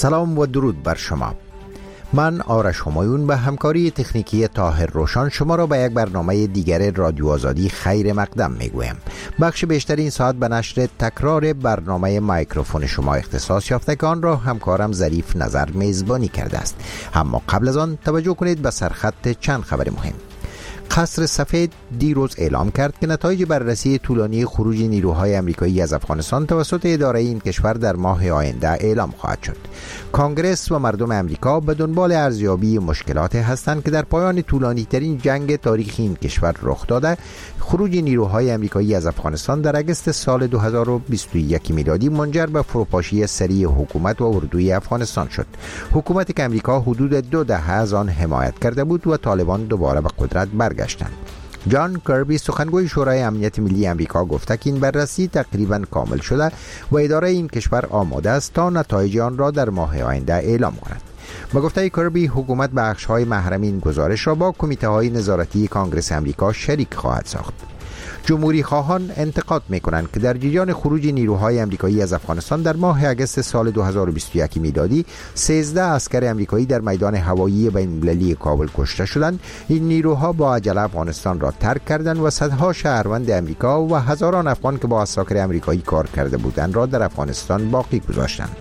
سلام و درود بر شما. من آرش همایون به همکاری تکنیکی طاهر روشان شما را به یک برنامه دیگر رادیو آزادی خیر مقدم میگویم. بخش بیشتر این ساعت به نشر تکرار برنامه مایکروفون شما اختصاص یافته که آن را همکارم ظریف نظر میزبانی کرده است. اما قبل از آن توجه کنید به سرخط چند خبر مهم. قصر سفید دیروز اعلام کرد که نتایج بررسی طولانی خروج نیروهای آمریکایی از افغانستان توسط اداره این کشور در ماه آینده اعلام خواهد شد. کانگرس و مردم آمریکا به دنبال ارزیابی مشکلات هستند که در پایان طولانی ترین جنگ تاریخی این کشور رخ داده. خروج نیروهای آمریکایی از افغانستان در اگست سال 2021 میلادی منجر به فروپاشی سریع حکومت و اردوی افغانستان شد. حکومتی که آمریکا حدود 2 دهه از آن حمایت کرده بود و طالبان دوباره به قدرت برگشتند. جان کربی سخنگوی شورای امنیت ملی آمریکا گفته که این بررسی تقریبا کامل شده و اداره این کشور آماده است تا نتایج آن را در ماه آینده اعلام کند. با گفته کربی حکومت بخش‌های محرم این گزارش را با کمیته‌های نظارتی کانگرس آمریکا شریک خواهد ساخت. جمهوری خواهان انتقاد می‌کنند که در جریان خروج نیروهای آمریکایی از افغانستان در ماه اگست سال 2021 میلادی 13 عسکر آمریکایی در میدان هوایی بین‌المللی کابل کشته شدند. این نیروها با عجله افغانستان را ترک کردند و صدها شهروند آمریکا و هزاران افغان که با عساکر آمریکایی کار کرده بودند را در افغانستان باقی گذاشتند.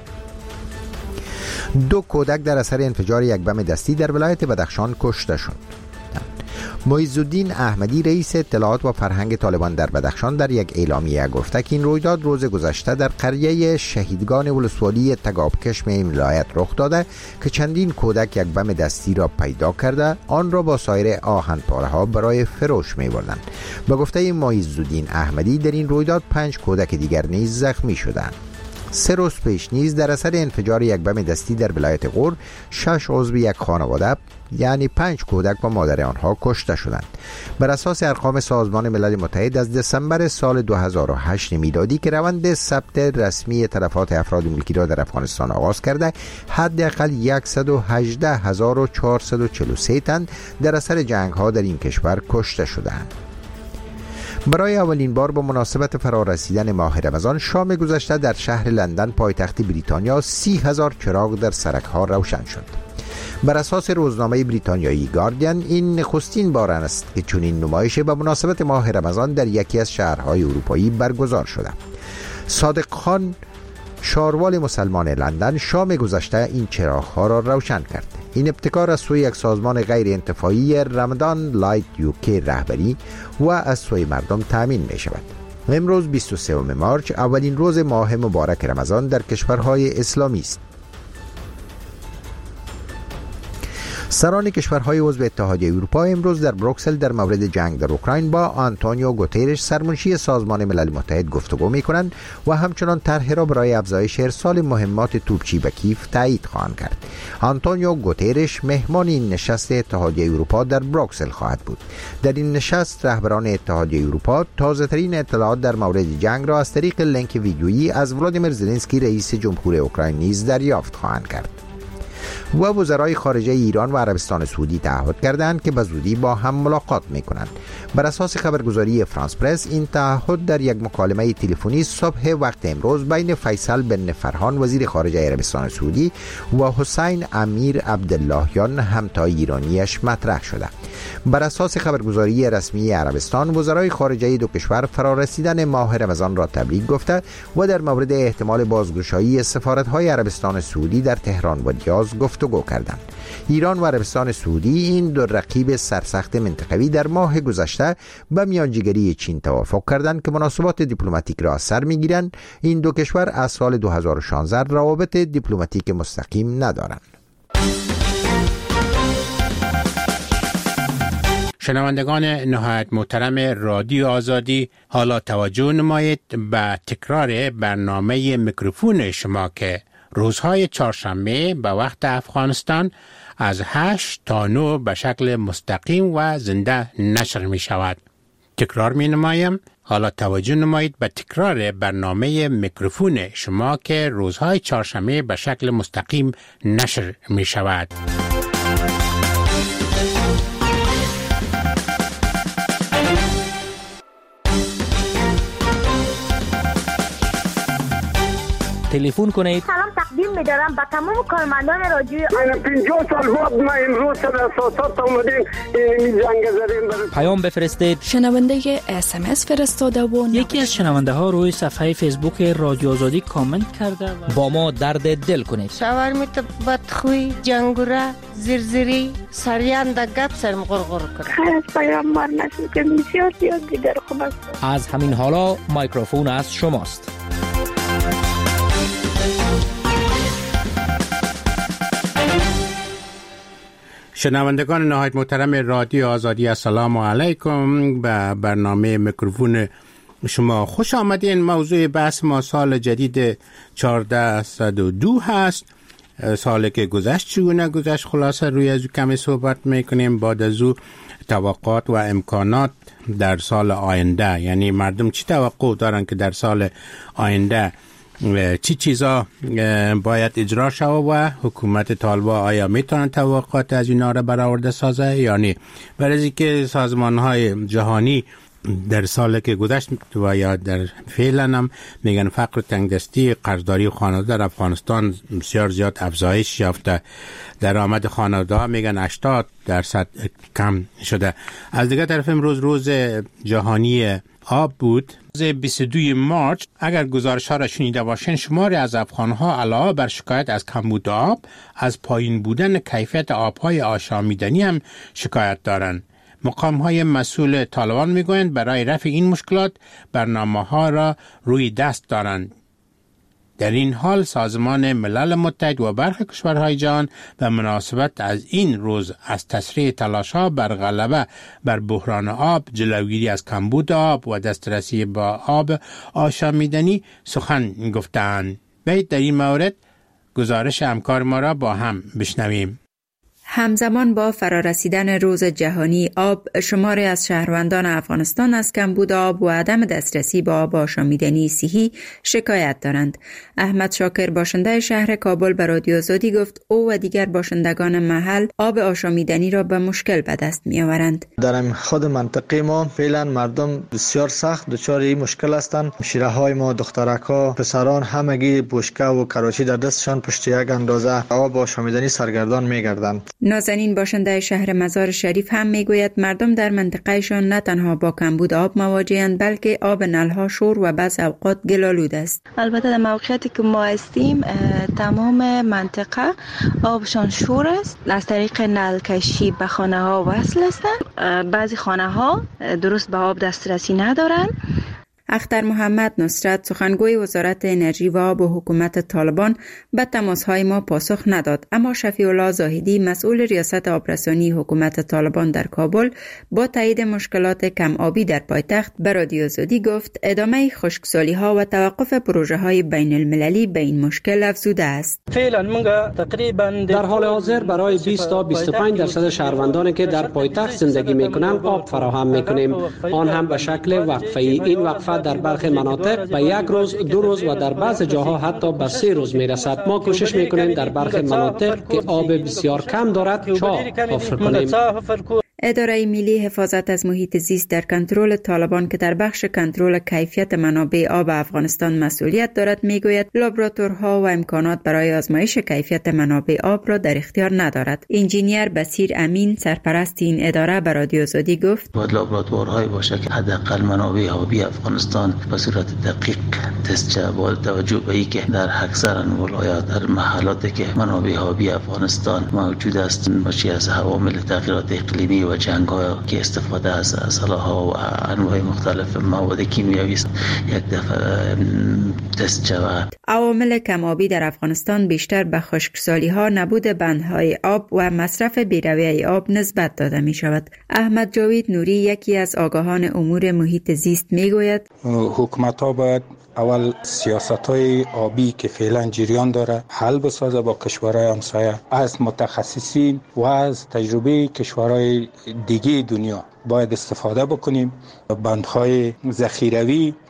2 کودک در اثر انفجار یک بم دستی در ولایت بدخشان کشته شد. معیز الدین احمدی رئیس اطلاعات و فرهنگ طالبان در بدخشان در یک اعلامیه گفته که این رویداد روز گذشته در قریه شهیدگان ولسوالی تگابکشم این ولایت رخ داده که چندین کودک یک بم دستی را پیدا کرده آن را با سایر آهن‌پاره ها برای فروش می‌بردند. به گفته معیز الدین احمدی در این رویداد 5 کودک دیگر نیز زخمی شدند. 3 روز پیش نیز در اثر انفجار یک بم دستی در ولایت غور 6 عضو یک خانواده یعنی 5 کودک و مادر آنها کشته شدند. بر اساس ارقام سازمان ملل متحد از دسامبر سال 2008 میلادی که روند ثبت رسمی تلفات افراد ملکی را در افغانستان آغاز کرده، حداقل 118,443 تن در اثر جنگ ها در این کشور کشته شدند. برای اولین بار با مناسبت فرارسیدن ماه رمضان شام گذشته در شهر لندن پایتخت بریتانیا 30,000 چراغ در سرک‌ها روشن شد. بر اساس روزنامه بریتانیایی گاردین این نخستین بار است که چنین نمایش به مناسبت ماه رمضان در یکی از شهرهای اروپایی برگزار شده. صادق خان شاروال مسلمان لندن شام گذشته این چراغ‌ها را روشن کرد. این ابتکار از سوی یک سازمان غیر انتفاعی رمضان لایت یوکی رهبری و از سوی مردم تامین می شود. امروز 23 مارس اولین روز ماه مبارک رمضان در کشورهای اسلامی است. سران کشورهای عضو اتحادیه اروپا امروز در بروکسل در مورد جنگ در اوکراین با آنتونیو گوترش سرمنشی سازمان ملل متحد گفتگو می‌کنند و همچنان طرح را برای افزایش ارسال مهمات توپچی به کیف تایید خواهند کرد. آنتونیو گوترش مهمان این نشست اتحادیه اروپا در بروکسل خواهد بود. در این نشست رهبران اتحادیه اروپا تازه‌ترین اطلاعات در مورد جنگ را از طریق لینک ویدیویی از ولادیمیر زلنسکی رئیس جمهور اوکراین نیز دریافت خواهند کرد. و وزرای خارجه ایران و عربستان سعودی تعهد کردند که به زودی با هم ملاقات می‌کنند. بر اساس خبرگزاری فرانس پرس این تعهد در یک مکالمه تلفنی صبح وقت امروز بین فیصل بن فرحان وزیر خارجه عربستان سعودی و حسین امیر عبداللهیان همتای ایرانیش مطرح شده. بر اساس خبرگزاری رسمی عربستان وزرای خارجه دو کشور فرارسیدن ماه رمضان را تبریک گفته و در مورد احتمال بازگشایی سفارت‌های عربستان سعودی در تهران و ریاض گفتگو کردند. ایران و عربستان سعودی این دو رقیب سرسخت منطقوی در ماه گذشته به میانجیگری چین توافق کردند که مناسبات دیپلماتیک را از سر می‌گیرند. این دو کشور از سال 2016 روابط دیپلماتیک مستقیم ندارند. شنوندگان نهایت محترم رادیو آزادی، حالا توجه نمایید به تکرار برنامه میکروفون شما که روزهای چهارشنبه به وقت افغانستان از 8 تا 9 به شکل مستقیم و زنده نشر می شود. تکرار می نمایم. حالا توجه نمایید به تکرار برنامه میکروفون شما که روزهای چهارشنبه به شکل مستقیم نشر می شود. تلفن کنید. سلام تقدیم می‌دارم به تمام کارمندان رادیو. من 50 سال بعد ما امروز در اساسات اومدیم این زنگ زدیم. پیام بفرستید. شنونده SMS فرستاده و یکی از شنونده ها روی صفحه فیسبوک رادیو آزادی کامنت کرده با ما درد دل کنید. شاورمیت بدخوی جنگوره زرزری سریان د گپ سرم غرغر کرد. خیر پیام مار نشد که بسیار دیگر خوب است. از همین حالا مایکروفون از شماست. شنوندگان نهایت محترم رادیو آزادی، السلام علیکم. به برنامه میکروفون شما خوش آمدین. موضوع بحث ما سال جدید 1402 هست. سالی که گذشت چگونه گذشت، خلاصه روی از کمی صحبت میکنیم. بعد از او توقعات و امکانات در سال آینده، یعنی مردم چی توقع دارن که در سال آینده چی چیزا باید اجرا شود و حکومت طالبان آیا میتونن توقعات از اینا را برآورده سازه یا نه. برای که سازمان های جهانی در سال که گذشت و یا در فعلا هم میگن فقر تنگدستی، قرضداری خانواده در افغانستان بسیار زیاد افزایش یافته. درآمد خانواده ها میگن 80% کم شده. از دیگه طرف امروز روز جهانی آب بود. روز 22 مارچ اگر گزارش ها را شنیده باشین، شماری از افغانها علاوه بر شکایت از کمبود آب، از پایین بودن کیفیت آبهای آشامیدنی هم شکایت دارند. مقام های مسئول طالبان میگویند برای رفع این مشکلات برنامه ها را روی دست دارند. در این حال سازمان ملل متحد و برخی کشورهای جهان به مناسبت از این روز از تسریع تلاش ها بر غلبه بر بحران آب، جلوگیری از کمبود آب و دسترسی با آب آشامیدنی سخن گفتند. باید در این مورد گزارش همکار ما را با هم بشنویم. همزمان با فرارسیدن روز جهانی آب، شماری از شهروندان افغانستان از کمبود آب و عدم دسترسی به آب آشامیدنی صحی شکایت دارند. احمد شاکر باشنده شهر کابل به رادیو آزادی گفت او و دیگر باشندگان محل آب آشامیدنی را به مشکل به دست می آورند. در خود منطقه ما فعلا مردم بسیار سخت دچار این مشکل هستند. شیره های ما، دخترک ها، پسران همگی بشکه و کراچی در دستشان پشت یک اندازه آب آشامیدنی سرگردان می گردند. نازنین باشنده شهر مزار شریف هم میگوید مردم در منطقهشان نه تنها با کمبود آب مواجهند، بلکه آب نلها شور و بعض اوقات گل‌آلود است. البته در موقعیتی که ما هستیم تمام منطقه آبشان شور است. از طریق نل کشی به خانه ها وصل هستند. بعضی خانه ها درست به آب دسترسی ندارند. اختر محمد نصرت سخنگوی وزارت انرژی و آب و حکومت طالبان به تماس‌های ما پاسخ نداد، اما شفیع الله زاهدی مسئول ریاست آبرسانی حکومت طالبان در کابل با تایید مشکلات کم آبی در پایتخت به رادیو آزادی گفت ادامه خشکسالی‌ها و توقف پروژه‌های بین المللی به این مشکل افزوده است. فعلا تقریبا در حال حاضر برای 20 تا 25% شهروندانی که در پایتخت زندگی می‌کنند آب فراهم می‌کنیم، آن هم به شکل وقفه‌ای. این وقفه در برخی مناطق به 1 روز، 2 روز و در بعض جاها حتی به 3 روز میرسد. ما کوشش میکنیم در برخی مناطق که آب بسیار کم دارد چاه حفر کنیم. اداره ملی حفاظت از محیط زیست در کنترل طالبان که در بخش کنترل کیفیت منابع آب افغانستان مسئولیت دارد میگوید لابراتورها و امکانات برای آزمایش کیفیت منابع آب را در اختیار ندارد. انجینیر بصیر امین سرپرست این اداره به رادیو آزادی گفت باید لابراتوارهایی باشه که حداقل منابع آبی افغانستان به صورت دقیق تست شود، با توجه به اینکه در اکثر ولایات در محلاتی که منابع آبی افغانستان موجود است باشی از عوامل تغییرات اقلیمی و جنگ‌ها که استفاده از اسلحه‌ها و انواع مختلف مواد کیمیایی یک دفعه تست شود. عوامل کم‌آبی در افغانستان بیشتر به خشکسالی‌ها، نبود بندهای آب و مصرف بی‌رویه آب نسبت داده می‌شود. احمد جاوید نوری یکی از آگاهان امور محیط زیست می‌گوید حکومت‌ها باید اول سیاست‌های آبی که فعلا جریان داره حل بسازه با کشورهای همسایه، از متخصصین و از تجربه کشورهای دیگه دنیا باید استفاده بکنیم. بندهای ذخیروی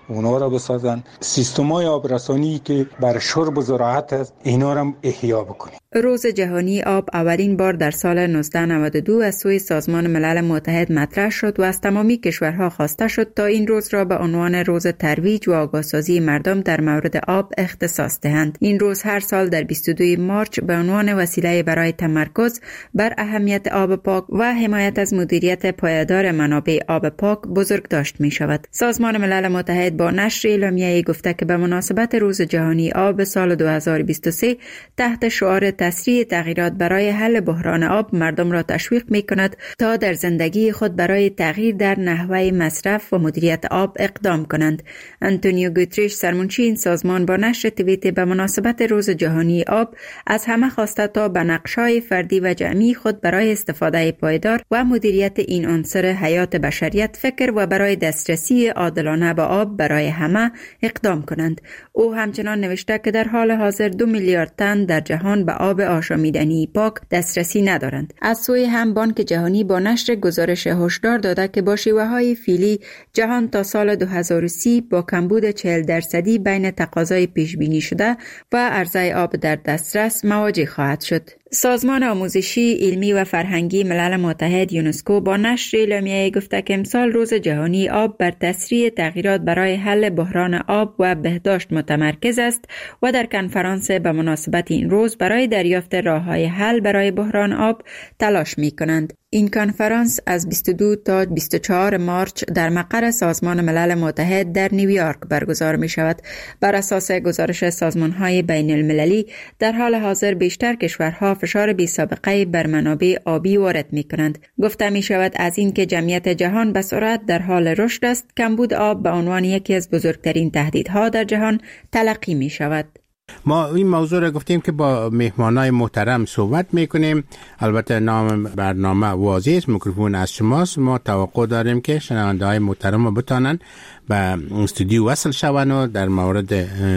اونا را بسازن. سیستم‌های آبرسانی که بر شرب و زراعت است اینا را احیا بکنیم. روز جهانی آب اولین بار در سال 1992 از سوی سازمان ملل متحد مطرح شد و از تمامی کشورها خواسته شد تا این روز را به عنوان روز ترویج و آگاهسازی مردم در مورد آب اختصاص دهند. این روز هر سال در 22 مارچ به عنوان وسیله برای تمرکز بر اهمیت آب پاک و حمایت از مدیریت پایدار منابع آب پاک بزرگ داشت می شود. سازمان ملل متحد با نشر اعلامیه‌ای گفته که به مناسبت روز جهانی آب سال 2023 تحت شعار تسریع تغییرات برای حل بحران آب مردم را تشویق می کند تا در زندگی خود برای تغییر در نحوه مصرف و مدیریت آب اقدام کنند. آنتونیو گوتریش سرمنشی این سازمان با نشر توییت به مناسبت روز جهانی آب از همه خواسته تا به نقش‌های فردی و جمعی خود برای استفاده پایدار و مدیریت این عنصر حیات بشریت فکر و برای دسترسی عادلانه به آب برای همه اقدام کنند. او همچنان نوشته که در حال حاضر 2 میلیارد تن در جهان به آب آشامیدنی پاک دسترسی ندارند. از سوی هم بانک جهانی با نشر گزارش هشدار داده که با شیوه‌های فعلی جهان تا سال 2030 با کمبود 40% بین تقاضای پیش بینی شده و عرضه آب در دسترس مواجه خواهد شد. سازمان آموزشی، علمی و فرهنگی ملل متحد یونسکو با نشر اعلامیه‌ای گفته که امسال روز جهانی آب بر تسریع تغییرات برای حل بحران آب و بهداشت متمرکز است و در کنفرانس به مناسبت این روز برای دریافت راه‌های حل برای بحران آب تلاش می‌کنند. این کنفرانس از 22 تا 24 مارچ در مقر سازمان ملل متحد در نیویورک برگزار می شود. بر اساس گزارش سازمان‌های بین المللی در حال حاضر بیشتر کشورها فشار بی سابقه بر منابع آبی وارد می کنند. گفته می شود از این که جمعیت جهان به سرعت در حال رشد است، کمبود آب به عنوان یکی از بزرگترین تهدیدها در جهان تلقی می شود. ما این موضوع را گفتیم که با مهمانای محترم صحبت میکنیم. البته نام برنامه واضح است، میکروفون از شماست. ما توقع داریم که شنونده های محترم بتانن به استودیو وصل شون و در مورد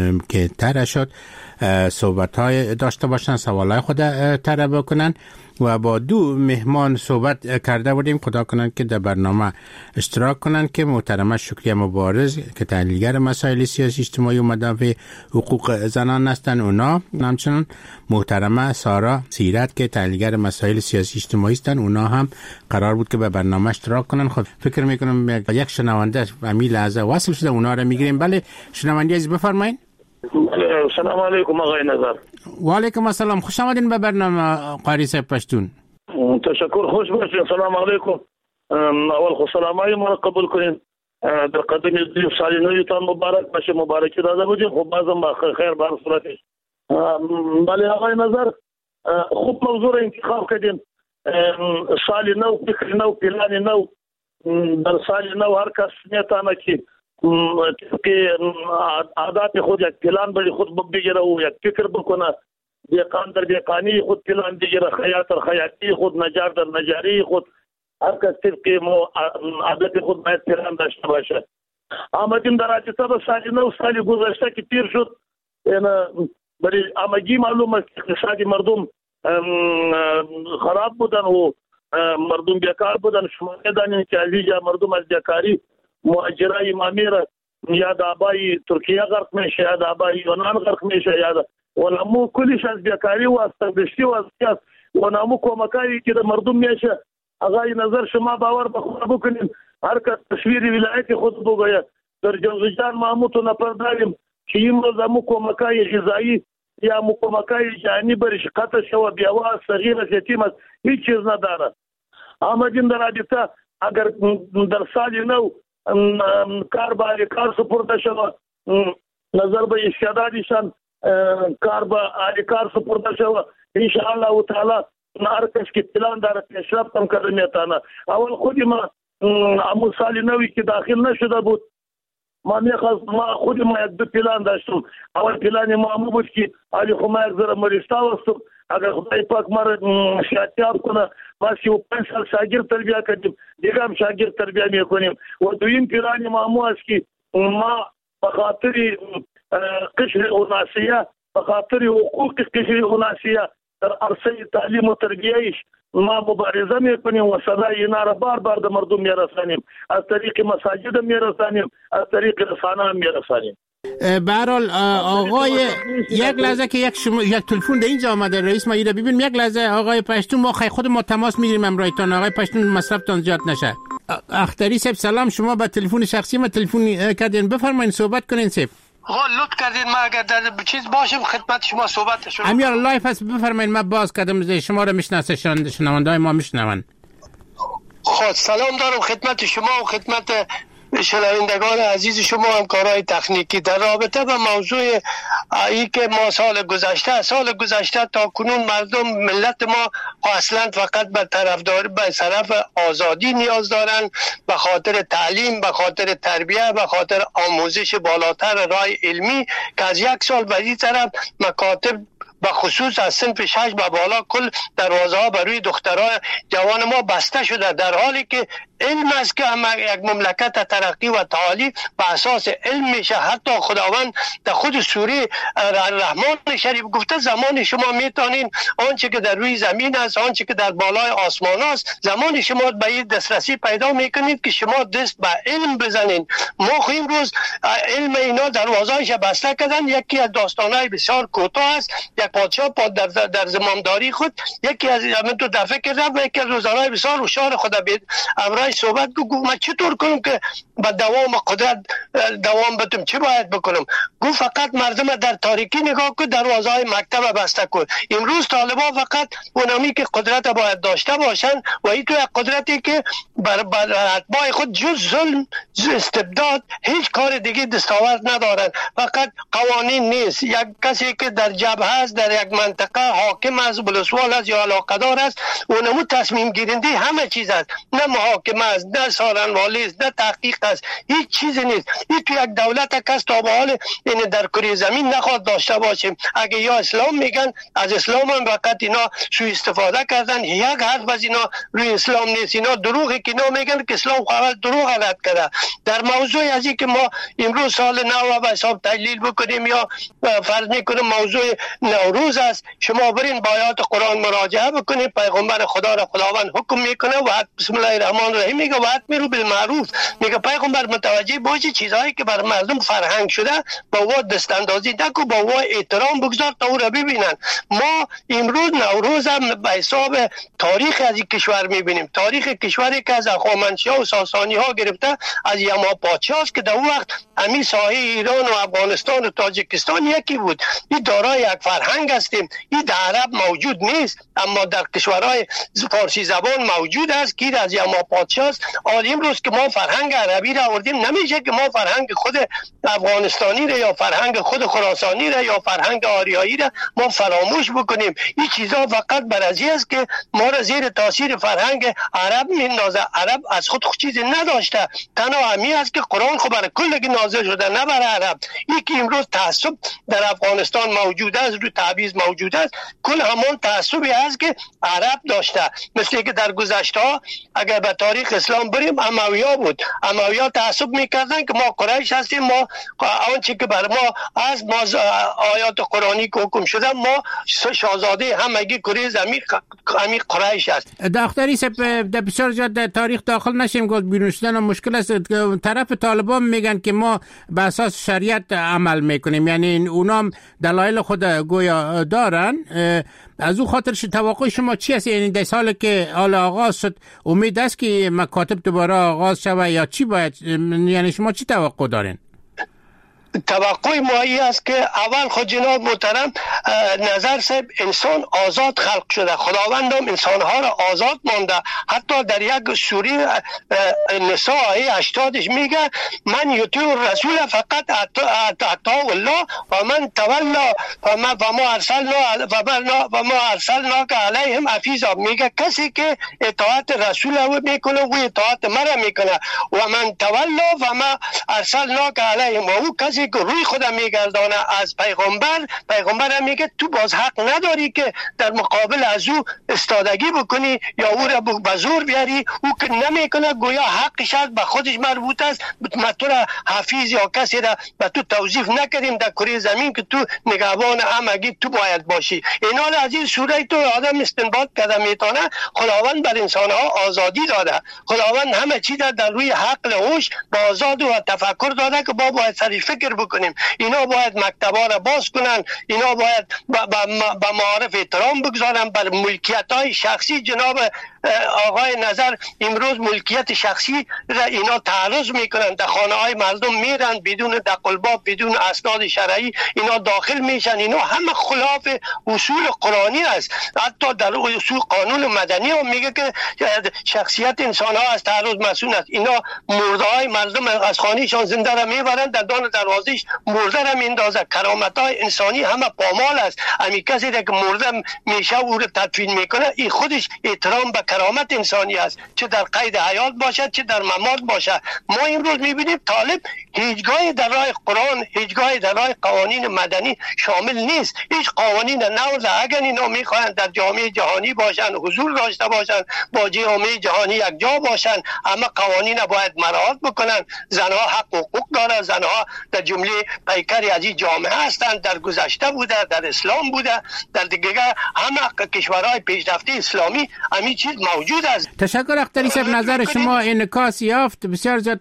که طرح شد صحبت های داشته باشن، سوال های خود طرح بکنن و با 2 مهمان صحبت کرده بودیم. خدا کنند که در برنامه اشتراک کنند که محترمه شکریه مبارز که تحلیلگر مسائل سیاسی اجتماعی و مدافع حقوق زنان هستند، اونا همچنان محترمه سارا سیرت که تحلیلگر مسائل سیاسی اجتماعی هستند، اونا هم قرار بود که به برنامه اشتراک کنند. خب فکر میکنم یک شنونده همین لحظه وصل شده، اونا رو میگیریم. بله شنونده عزیز بفرمایید. سلام علیکم آقای نظر. و علیکم السلام، خوش آمدین به برنامه قاری صاحب پشتون. تشکر، خوش باشین. سلام علیکم. اول خو سلامای ما قبول کنین. در قدم ضیوف سال نویتان مبارک باشه، مبارکی داده بودیم. خب بازم خیر بر صورتش. بله آقای نظر، خوب موضوع را انتخاب کردین. سال نو، فکر نو، پلان نو. در سال نو هر کس میتونه که عادات خود یک پلان بری خود بگیره و یک فکر بکنه. دیقان در دیقانی خود پلان بگیره، خیاط در خیاطی خود، نجار در نجاری خود. هر کس طبق عادت خود باید پلان داشته باشه. آمدیم در رابطه با سال نو، سال گذشته که تیر شد، برای آمگی معلوم است اقتصادی مردم خراب بودن و مردم بیکار بودن. شما میدانید که عزیزا مردم از بیکاری مهاجرای مامیره یا د آبای ترکیه غرق میشه یا د آبای یونان غرق میشه یا و نمو کلیش از بیکاری و از تنگشتی و از سیاست و نمو کمکایی که د مردم میشه. آقای نظر شما باور بکنیم هر کس تصویر ولایت خود بگوید در جوزجان محمود و نفر داریم که این روز همو کمکای غذایی یا مو کمکای جانی برش قطع شو بیاوا صغیر یتیم است، هیچ چیز نداره. آمدیم در رابطه اگر در سال نو کار با کار سپرده شود، نظر به استعدادشان کار با کار سپرده شود، انشاءالله تعالی هر کس که پلان داره پیشرفت هم کرده میتونه. اول خودی ما همون سال نوی که داخل نشده بود، ما خودی ما یک 2 پلان داشتم. اول پلان ما همون بود که علی خما یک ذره مریشتا وستم، اگر خدای پاک ما را شاتیاب کنه ما 35 سال شاگرد تربیه کردیم، دیگه هم شاگرد تربیه میکنیم. و دویم پلان ما همون است که ما بخاطر قشر اوناسیه، بخاطر حقوق قشر اوناسیه در عرصه تعلیم و تربیه‌اش ما مبارزه میکنیم و صدای اینا را بار بار در مردم میرسانیم، از طریق مساجد میرسانیم، از طریق رسانه میرسانیم. به هر حال آقای یک لحظه که یک تلفن در اینجا آمده، رئیس مایده ببین یک لحظه آقای پشتون، ما خود ما تماس میگیریم امرایتان. آقای پشتون مصرفتان زیاد نشه. اختری صاحب سلام، شما با تلفن شخصی ما تلفن کردین، بفرمایید صحبت کنین صاحب. لطف کردین ما اگر در چیز باشم خدمت شما صحبت شروع. امیار لایف است، بفرمایید. ما باز کردم شما را میشناسه، شنونده‌های ما میشنون. خب سلام دارم خدمت شما و خدمت شنوندگان عزیز شما، همکارای تکنیکی. در رابطه با موضوع ای که ما سال گذشته تا کنون ملت ما اصلا فقط به طرفداری به طرف آزادی نیاز دارن، به خاطر تعلیم، به خاطر تربیه، به خاطر آموزش بالاتر رای علمی که از یک سال به این طرف مکاتب به خصوص از صنف 6 به بالا کل دروازه ها بر روی دخترای جوان ما بسته شده، در حالی که علم است که یک مملکت ترقی و تعالی به اساس علم میشه. حتی خداوند در خود سوره رحمان شریف گفته زمان شما میتونین آنچه که در روی زمین است، آنچه که در بالای آسمان است، زمان شما به این دسترسی پیدا میکنید که شما دست به علم بزنین. ما خو امروز علم اینا دروازه‌اش بسته کردن. یکی از داستانهای بسیار کوتاه است، یک پادشاه در زمامداری خود یکی از تو در فکر رفت و یکی از وزرای بسیار هوشیار خود به امرای صحبت گفت من چطور کنم که با دوام قدرت دوام بتم، چی باید بکنم؟ گفت فقط مردم در تاریکی نگاه کن، دروازه های مکتب بسته کن. امروز طالبان فقط اونامی که قدرت باید داشته باشن و این تو قدرتی که بر اتباع خود جز ظلم، استبداد، هیچ کار دیگه دستاورد ندارن. فقط قوانین نیست، یک کسی که در جبهه است، در یک منطقه حاکم است، بلسوال است یا علاقه‌دار است، اونمو تصمیم گیرنده همه چیز است، نه محاکمه است، نه سارنوالی است، نه تحقیق است، هیچ چیزی نیست. این تو یک دولت کس تا به حال این در کره زمین نخواد داشته باشیم. اگه یا اسلام میگن، از اسلام هم فقط اینا سوء استفاده کردن، یک حرف از اینا روی اسلام نیست. اینا دروغی که اینا میگن که اسلام خواهد دروغ رد کرده. در موضوع از این که ما امروز سال نو به حساب تحلیل بکنیم یا فرض میکنیم موضوع نوروز است، شما برین با آیات قرآن مراجعه بکنید. پیغمبر خدا را خداوند حکم میکنه و بسم الله الرحمن الرحیم میگه و اتمروا بالمعروف. میگه پیغمبر متوجه باشی چیزهایی که بر مردم فرهنگ شده با وا دست اندازی نکو، با وا احترام بگذار تا او را ببینن. ما امروز نوروز هم به حساب تاریخ از این کشور میبینیم، تاریخ کشوری که از هخامنشی‌ها و ساسانی‌ها گرفته از یما پادشاست که در اون وقت همین ساحه ایران و افغانستان و تاجیکستان یکی بود. این دارای یک فرهنگ هستیم. این در عرب موجود نیست اما در کشورهای فارسی زبان موجود است که از یما پادشاست. حالا امروز که ما فرهنگ عربی را آوردیم، نمیشه که ما فرهنگ خود افغانستانی را یا فرهنگ خود خراسانی را یا فرهنگ آریایی را ما فراموش بکنیم. این چیزا فقط بر از این است که ما را زیر تاثیر فرهنگ عرب میندازه. عرب از خود چیزی نداشته، تنها همین است که قرآن خو برای کل نازل شده، نه برای عرب. این که امروز تعصب در افغانستان موجود است، رو تعویض موجود است، کل همان تعصبی است که عرب داشته. مثل که در گذشته اگر به تاریخ اسلام بریم، امویا بود. امویا تعصب میکردن که ما قریش هستیم، ما آنچه که بر ما از ما آیات قرآنی که حکم شده، ما شاهزاده همگی کره زمین همین قریش است. دکتری صاحب در بسیار زیاد در تاریخ داخل نشیم، گفت بیرون شدن مشکل است. طرف طالبان میگن که ما به اساس شریعت عمل میکنیم، یعنی اونام دلایل خود گویا دارن. از او خاطر توقع شما چی است؟ یعنی در سال که حال آغاز شد امید است که مکاتب دوباره آغاز شود یا چی باید، یعنی شما چی توقع دارین؟ توقع ما ای است که اول خود جناب محترم نظر صاحب انسان آزاد خلق شده، خداوند هم انسانها را آزاد مانده. حتی در یک سوره نساء آیه 80 میگه من یطیع الرسول فقط اطاع الله و من تولا فما ارسلناک علیهم حفیظا. میگه کسی که اطاعت رسول میکنه و اطاعت مرا میکنه، و من تولا فما ارسلناک علیهم، و او کسی زمانی که روی خودم میگردانه از پیغمبر هم میگه تو باز حق نداری که در مقابل از او استادگی بکنی یا او را به زور بیاری. او که نمیکنه گویا حقش است، به خودش مربوط است. ما تو را حفیظ یا کسی را به تو توظیف نکردیم در کره زمین که تو نگهبان همگی تو باید باشی. اینا از این سوره تو آدم استنباط کرده میتونه خداوند بر انسان ها آزادی داده. خداوند همه چیز در روی عقل هوش با آزاد و تفکر داده که ما باید سری فکر بکنیم. اینا باید مکتبا را باز کنن، اینا باید به معارف احترام بگذارن، بر ملکیت های شخصی. جناب آقای نظر امروز ملکیت شخصی را اینا تعرض میکنن، در خانه های مردم میرن بدون دقلباب، بدون اسناد شرعی اینا داخل میشن. اینا همه خلاف اصول قرآنی است. حتی در اصول قانون مدنی هم میگه که شخصیت انسان ها از تعرض مسئول است. اینا مرده های مردم از خانهشان زنده را میبرن، در دان دروازش مرده را میندازه. کرامت های انسانی همه پامال است. امی کسی که مرده میشه او را تدفین میکنه، این خودش احترام به کرامت انسانی است، چه در قید حیات باشد چه در ممات باشد. ما امروز میبینیم طالب هیچگاه در راه قرآن، هیچگاه در راه قوانین مدنی شامل نیست. هیچ قوانین نورده. اگر اینا میخواهند در جامعه جهانی باشند، حضور داشته باشند، با جامعه جهانی یک جا باشند، همه قوانین باید مراعات بکنند. زنها حق و حقوق دارند. زنها در جمله پیکری از این جامعه هستند. در گذشته بوده، در اسلام بوده، در دیگه همه کشورهای پیشرفته اسلامی همین چیز موجود است. تشکر اختری صاحب، نظر شما انعکاس یافت. بسیار زیاد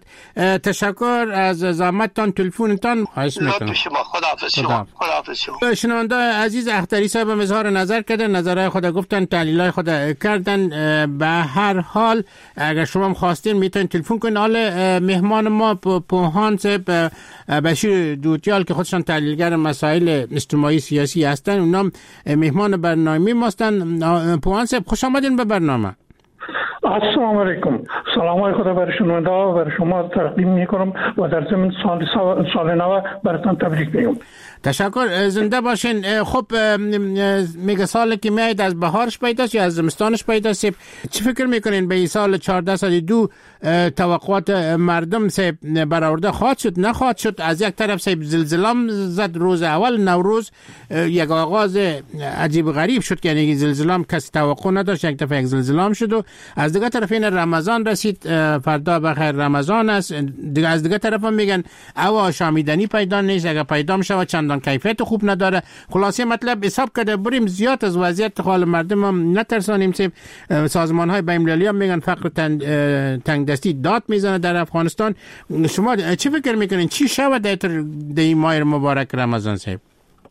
تشکر از زحمتتان، تلفنتان. خواهش میکنم. شما خداحافظ شما. خداحافظ شما. شنونده عزیز، اختری صاحب هم اظهار نظر کردن، نظرهای خود گفتن، تحلیلای خود کردن. به هر حال اگر شما هم خواستین میتونید تلفن کنید. حال مهمان ما پوهان صاحب بشیر دوتیال که خودشان تحلیلگر مسائل اجتماعی سیاسی هستن، اونام مهمان برنامه ما هستن. پوهان صاحب خوش آمدین به برنامه. السلام علیکم. سلام خدا بر شنونده و بر شما تقدیم میکنم و در ضمن سال نو براتون تبریک میگم. تشکر، زنده باشین. خب میگه سال که میاد از بهارش پیداست یا از زمستانش پیداست؟ چی فکر میکنین به این سال 1402 توقعات مردم برآورده خواهد شد نخواهد شد؟ از یک طرف زلزله زد روز اول نوروز، یک آغاز عجیب غریب شد که یعنی زلزله کسی توقع نداشت، یک دفعه یک زلزله شد. و از دیگه طرف این رمضان رسید، فردا بخیر رمضان است. از دیگه طرف هم میگن هوا شامیدنی پیدا نیست، اگر پیدا میشه چندان کیفیت خوب نداره. خلاصه مطلب حساب کرده بریم زیاد از وضعیت حال مردم هم نترسانیم. سازمان های بین‌المللی هم میگن فقر تنگ دستی داد میزنه در افغانستان. شما چی فکر میکنین چی شود در این ماه مبارک رمضان صاحب؟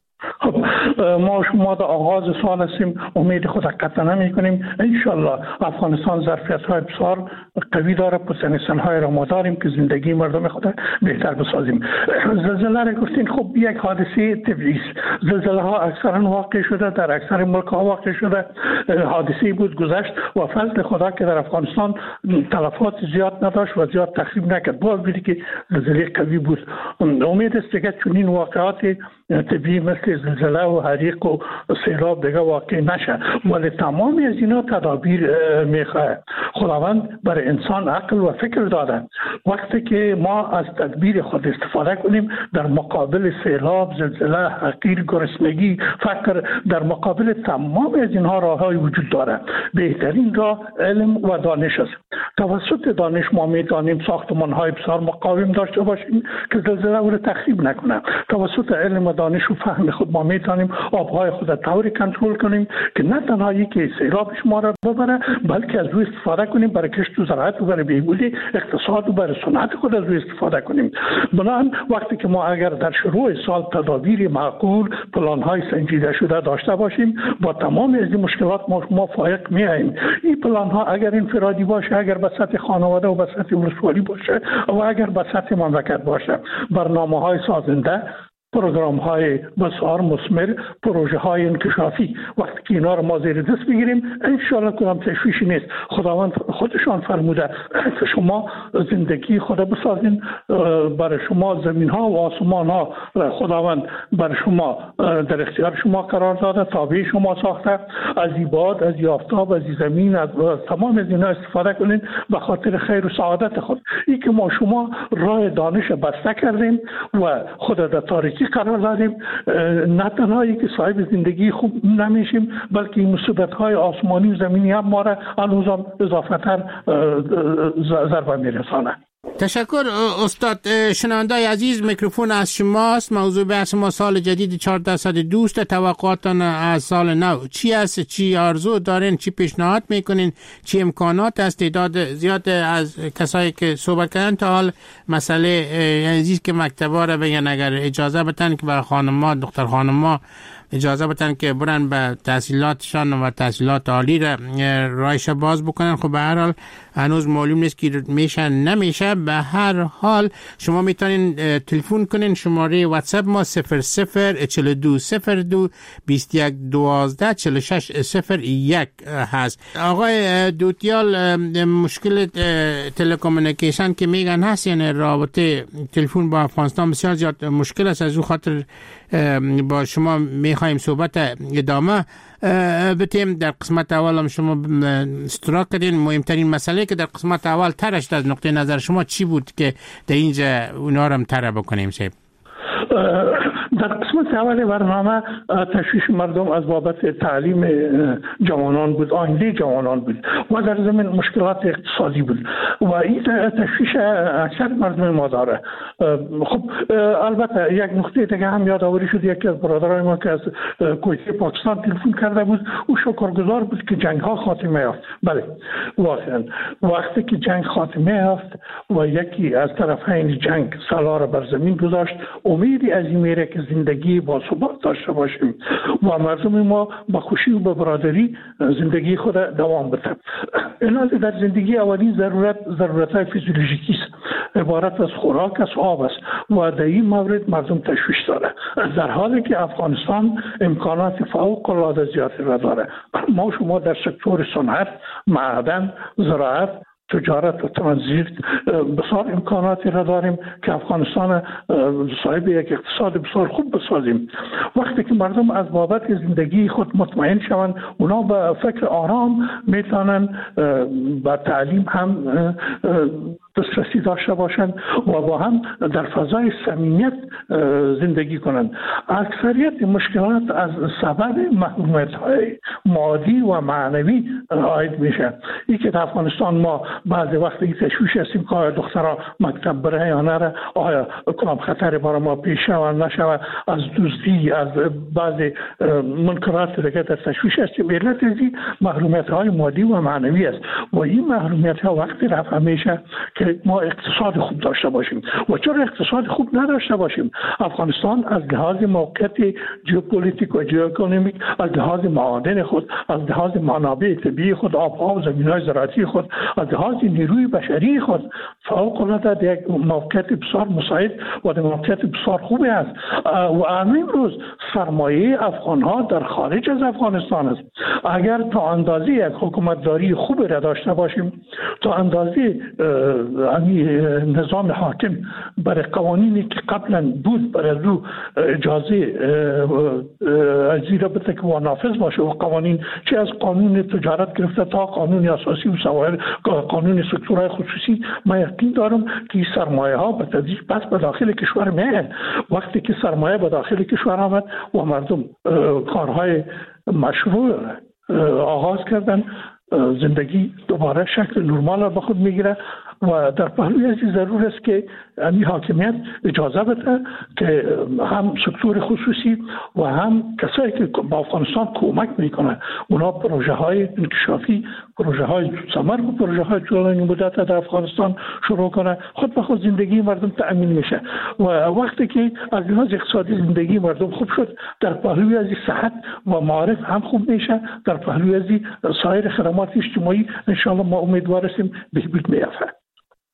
ما شما در آغاز سال هستیم، امید خود قطع نمی کنیم. انشالله افغانستان ظرفیت های بسیار قوی داره، پوتانسیل های را ما داریم که زندگی مردم خود بهتر بسازیم. زلزله را گفتین، خب یک حادثه طبیعی است. زلزله ها اکثرا واقع شده، در اکثر ملک ها واقع شده. حادثه بود گذشت و فضل خدا که در افغانستان تلفات زیاد نداشت و زیاد تخریب نکرد. باز بیدی که زلزله قوی بود. امید است که چنین واقعات طبیعی مثل زلزله و حریق و سیلاب دیگه واقع نشه، ولی تمامی از اینا تدابیر میخواه. خداوند برای انسان عقل و فکر داده. وقتی که ما از تدبیر خود استفاده کنیم در مقابل سیلاب، زلزله، حقیر، گرسنگی، فقر، در مقابل تمام از اینها راههای وجود داره. بهترین راه علم و دانش است. توسط دانش ما میتونیم ساختمان‌های بسیار مقاوم داشته باشیم که زلزله او را تخریب نکنه. توسط علم و دانش و فهم خود ما میتونیم آبهای خود طوری کنترل کنیم که نه تنها که سیلاب شما را ببره، بلکه از روی استفاده کنیم برای کشت و زراعت و برای بهبود اقتصاد و برای صنعت خود از روی استفاده کنیم. بنابراین وقتی که ما اگر در شروع سال تدابیر معقول، پلان‌های سنجیده شده داشته باشیم، با تمام از این مشکلات ما فائق میاییم. این پلان‌ها اگر انفرادی باشه، اگر به سطح خانواده و به سطح ولسوالی باشه و اگر به سطح مملکت باشه، برنامه‌های سازنده پروگرام های بسیار مثمر، پروژه های انکشافی. وقتی که اینا رو ما زیر دست بگیریم ان شاء الله کدام تشویشی نیست. خداوند خودشان فرموده که شما زندگی خود بسازین، برای شما زمین ها و آسمان ها خداوند برای شما در اختیار شما قرار داده، تابع شما ساخته. از این باد، از این آفتاب، از این زمین، از تمام از اینا استفاده کنین به خاطر خیر و سعادت خود. این که ما شما راه دانش بسته کردیم و خود در تاریکی قرار دادیم، نه تنها که صاحب زندگی خوب نمیشیم بلکه این مصیبت های آسمانی و زمینی هم ما را هنوز اضافه تر ضربه میرسانه. تشکر استاد. شنوندای عزیز، میکروفون از شماست. موضوع بحث ما سال جدید 1400 دوست. توقعاتتان از سال نو چی است؟ چی آرزو دارین؟ چی پیشنهاد میکنین؟ چی امکانات است؟ تعداد زیاد از کسایی که صحبت کردن تا حال مسئله عزیز که مکتبا را بگن اگر اجازه بدن که برای خانم‌ها، دختر خانم‌ها اجازه بدن که برن به تحصیلاتشان و تحصیلات عالی را رایش باز بکنن. خب به هر حال هنوز معلوم نیست که میشه نمیشه. به هر حال شما میتونین تلفن کنین. شماره واتساپ ما 004202 2112 4601 هست. آقای دوتیال، مشکل تلکومونیکیشن که میگن هست، یعنی رابطه تلفن با افغانستان بسیار زیاد مشکل است. از اون خاطر با شما میخوایم صحبت ادامه بتیم. در قسمت اول هم شما اشتراک کردین. مهمترین مسئله که در قسمت اول ترش از نقطه نظر شما چی بود که در اینجا اونا رو هم تره بکنیم؟ شب در قسمت اول برنامه تشویش مردم از بابت تعلیم جوانان بود، آینده جوانان بود و در ضمن مشکلات اقتصادی بود و این تشویش اکثر مردم ما داره. خب البته یک نقطه دیگه هم یادآوری شد. یکی از برادران ما که از کویت پاکستان تلفن کرده بود، او شکرگزار بود که جنگ ها خاتمه یافت. بله واقعا وقتی که جنگ خاتمه یافت و یکی از طرفین جنگ سلاح را بر زمین گذاشت، امیدی از این میره که زندگی با ثبات داشته باشیم و مردم ما با خوشی و با برادری زندگی خود دوام بده. علاوه در زندگی اولین ضرورت‌های فیزیولوژیکی است، عبارت از خوراک، از آب است و در این مورد مردم تشویش داره، در حالی که افغانستان امکانات فوق العاده زیادی را داره. ما شما در سکتور صنعت، معدن، زراعت، تجارت و ترانزیت بسیار امکاناتی را داریم که افغانستان صاحب یک اقتصاد بسیار خوب بسازیم. وقتی که مردم از بابت زندگی خود مطمئن شوند، اونا به فکر آرام میتونن با تعلیم هم دسترسی داشته باشند و با هم در فضای صمیمیت زندگی کنند. اکثریت مشکلات از سبب محرومیت‌های مادی و معنوی عاید میشه. این که در افغانستان ما بعضی وقتی تشویش هستیم که آیا دخترها مکتب بره یا نره، آیا کدام خطری برای ما پیش شود نشود، از دزدی، از بعضی منکرات دیگه در تشویش هستیم. علت ازی محرومیت‌های مادی و معنوی است و این محرومیت‌ها وقتی رفع میشه که ما اقتصاد خوب داشته باشیم. و چرا اقتصاد خوب نداشته باشیم؟ افغانستان از لحاظ موقعیت ژئوپلیتیک و ژئواکونومیک، از لحاظ معادن خود، از لحاظ منابع طبیعی خود، آب‌ها و زمین‌های زراعتی خود، از لحاظ نیروی بشری خود فوق‌العاده در یک موقعیت بسیار مساعد و در موقعیت بسیار خوبی است. و امروز سرمایه افغان‌ها در خارج از افغانستان است. اگر تا اندازه یک حکومتداری خوب را داشته باشیم، تا اندازه نظام حاکم برای قوانینی که قبلا بود برای دو اجازه زیرا بده که نافذ باشه و قوانین چه از قانون تجارت گرفته تا قانون اساسی و سوایر قانون سکتورهای خصوصی، ما یقین دارم که سرمایه ها به تدریج بس به داخل کشور میاد. وقتی که سرمایه به داخل کشور آمد و مردم کارهای مشروع آغاز کردن، زندگی دوباره شکل نرمال را به خود میگیره و در پهلوی از این ضرور است که این حاکمیت اجازه بده که هم سکتور خصوصی و هم کسایی که با افغانستان کمک میکنه اونا پروژه های انکشافی، پروژه های ثمر و پروژه های طولانی مدت در افغانستان شروع کنه. خود به خود زندگی مردم تأمین میشه و وقتی که از لحاظ اقتصادی زندگی مردم خوب شد، در پهلوی از صحت و معارف هم خوب میشه، در پهلوی از سایر خدمات اجتماعی ان شاء الله ما امیدوار هستیم بهبود میافته.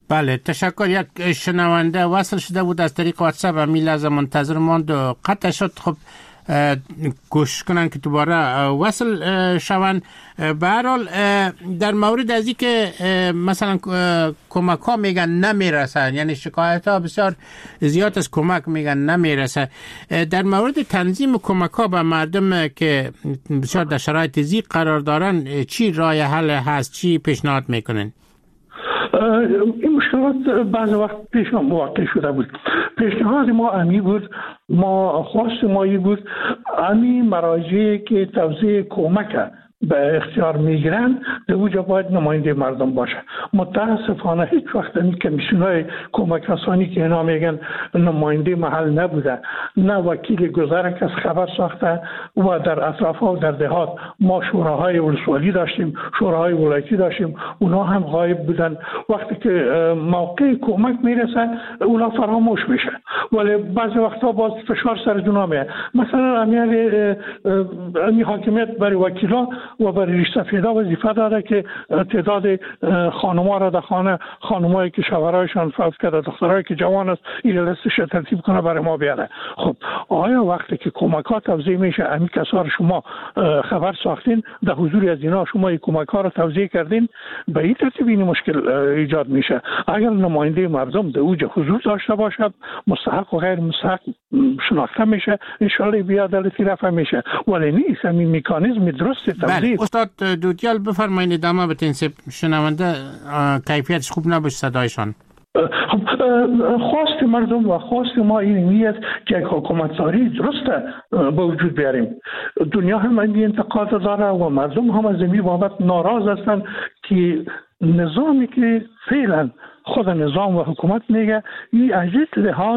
بله تشکر. یک شنونده وصل شده بود از طریق واتساپ، همین لحظه منتظر ماند و قطع شد. خب گوش کنن که دوباره وصل شون. به هر حال در مورد از این که مثلا کمک ها میگن نمیرسن، یعنی شکایت ها بسیار زیاد از کمک میگن نمیرسه، در مورد تنظیم کمک ها به مردم که بسیار در شرایط ضیق قرار دارن چی راه حل هست، چی پیشنهاد میکنن؟ این مشکلات بعض وقت پیش واقع شده بود. پیشنهاد ما امی بود، ما خواست مایی بود امی مراجعی که توزیع کمک به اختیار میگیرن در اوجا باید نماینده مردم باشه. متاسفانه هیچ وقت این کمیسیون‌های کمک رسانی که اینا میگن نماینده محل نبوده، نه وکیل گذرک از خبر ساخته و در اطراف و در دهات ما شوراهای ولسوالی داشتیم، شوراهای ولایتی داشتیم، اونا هم غایب بودن. وقتی که موقع کمک میرسه اونا فراموش میشه، ولی بعضی وقتا باز فشار سر اونا میاد. مثلا امی حاکمیت برای وکیلا و برای ریش سفیدا وظیفه داره که تعداد خانم‌ها را در خانه، خانمایی که شوهرایشان فوت کرده، دخترایی که جوان است، این لیستش ترتیب کنه برای ما بیاره. خب آیا وقتی که کمک‌ها توزیع میشه همین کسا رو شما خبر ساختین، در حضور از اینا شما این کمک‌ها رو توزیع کردین، به این ترتیب این مشکل ایجاد میشه. اگر نماینده مردم در اوج حضور داشته باشه، مستحق و غیر مستحق شناخته میشه، ان شاءالله بی‌عدالتی رفع میشه. ولی نیست همین مکانیزم درست توزیع. استاد دودیال بفرمایید ادامه بدین، شنونده کیفیتش خوب نباشه صدایشان. خواست مردم و خواست ما این است که یک حکومتداری درست به وجود بیاریم. دنیا هم این انتقاد داره و مردم هم از این بابت ناراض هستند که نظامی که فعلا خود نظام و حکومت میگه این از این لحاظ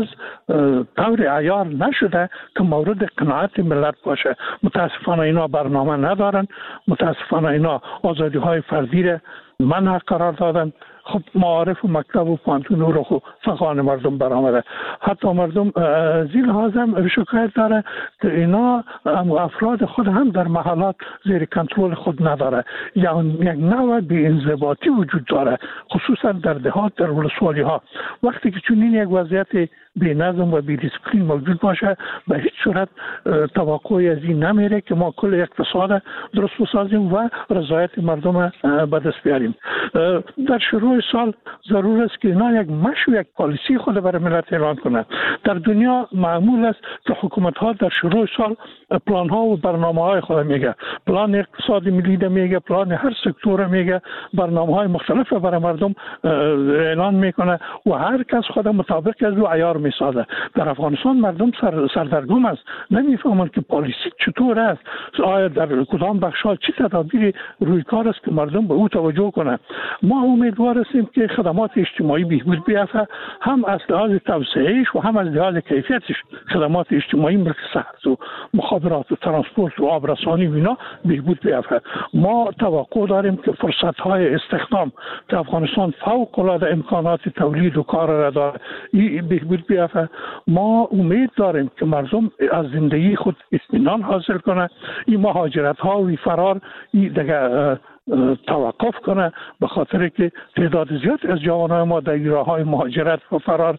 طور عیار نشده که مورد قناعت ملت باشه. متاسفانه اینا برنامه ندارن، متاسفانه اینا آزادی های فردی را منع قرار دادن. خب معارف و مکتب و پانتون رو خب فقان مردم برآمده. حتی مردم زیر لحاظ هم شکایت داره که اینا افراد خود هم در محلات زیر کنترل خود نداره، یعنی یک نوع بی‌انضباطی وجود داره، خصوصا در دهات، در ولسوالی ها. وقتی که چنین یک وضعیت بی نظم و بی دیسپلین موجود باشه، به هیچ صورت توقعی از این نمیره که ما کل اقتصاد درست بسازیم و رضایت مردم به دست بیاریم. در شروع سال ضرور است که اینا یک یک پالیسی خود برای ملت اعلان کنند. در دنیا معمول است که حکومت ها در شروع سال پلان ها و برنامه های خود میگه، پلان اقتصادی ملی میگه، پلان هر سکتور میگه، برنامه های مختلف برای مردم اعلان میکنه و هر کس خود مطابق از او عیار میسازه. در افغانستان مردم سردرگم است، نمیفهمند که پالیسی چطور است، آیا در کدام بخش‌ها چه تدابیر روی کار است که مردم به او توجه کنه. ما امیدوار هستیم که خدمات اجتماعی بهبود بیافته، هم از لحاظ توسعه‌اش و هم از لحاظ کیفیتش. خدمات اجتماعی مثل صحت و مخابرات و ترانسپورت و آبرسانی و اینا بهبود بیافته. ما توقع داریم که فرصت‌های استخدام در افغانستان فوق‌العاده امکانات تولید و کار را داره، این بهبود بیافته. ما امید داریم که مردم از زندگی خود اطمینان حاصل کنه، این مهاجرت ها و فرار دیگه توقف کنه، به خاطر که تعداد زیاد از جوانای ما در راههای مهاجرت و فرار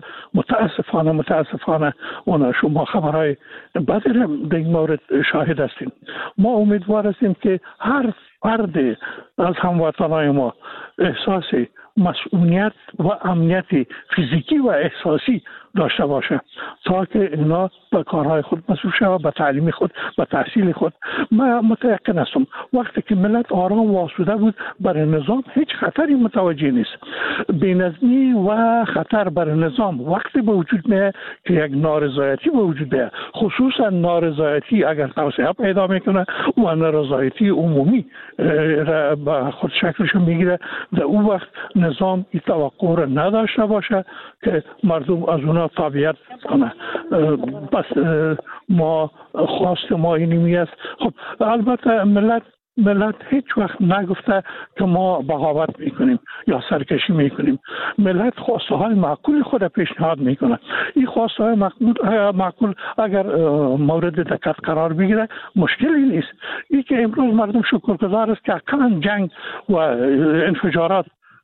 متاسفانه اون شما خبرهای بدی در این مورد شاهد هستیم. ما امیدوار هستیم که هر فرد از هموطنای ما احساس مسئولیت و امنیت فیزیکی و احساسی داشته باشه تا که اینا به کارهای خود مسئول شود، به تعلیم خود، به تحصیل خود. من متأکد هستم وقتی که ملت آرام و آسوده بود برای نظام هیچ خطری متوجه نیست. بی‌نظمی و خطر برای نظام وقتی به وجود میاد که یک نارضایتی به وجود میاد، خصوصا نارضایتی اگر توسعه پیدا میکنه و نارضایتی عمومی به خود شکلش میگیره، در اون وقت نظام این توقع را نداشته باشه که مردم از اونا تابعیت کنه. بس ما خواست ما اینمی است. خب البته ملت هیچ وقت نگفته که ما بغاوت میکنیم یا سرکشی میکنیم. ملت خواسته های معقول خود پیشنهاد میکنه. این خواسته های معقول اگر مورد دقت قرار بگیره مشکلی نیست. این که امروز مردم شکرگزار است که اقلا جنگ و انفجارات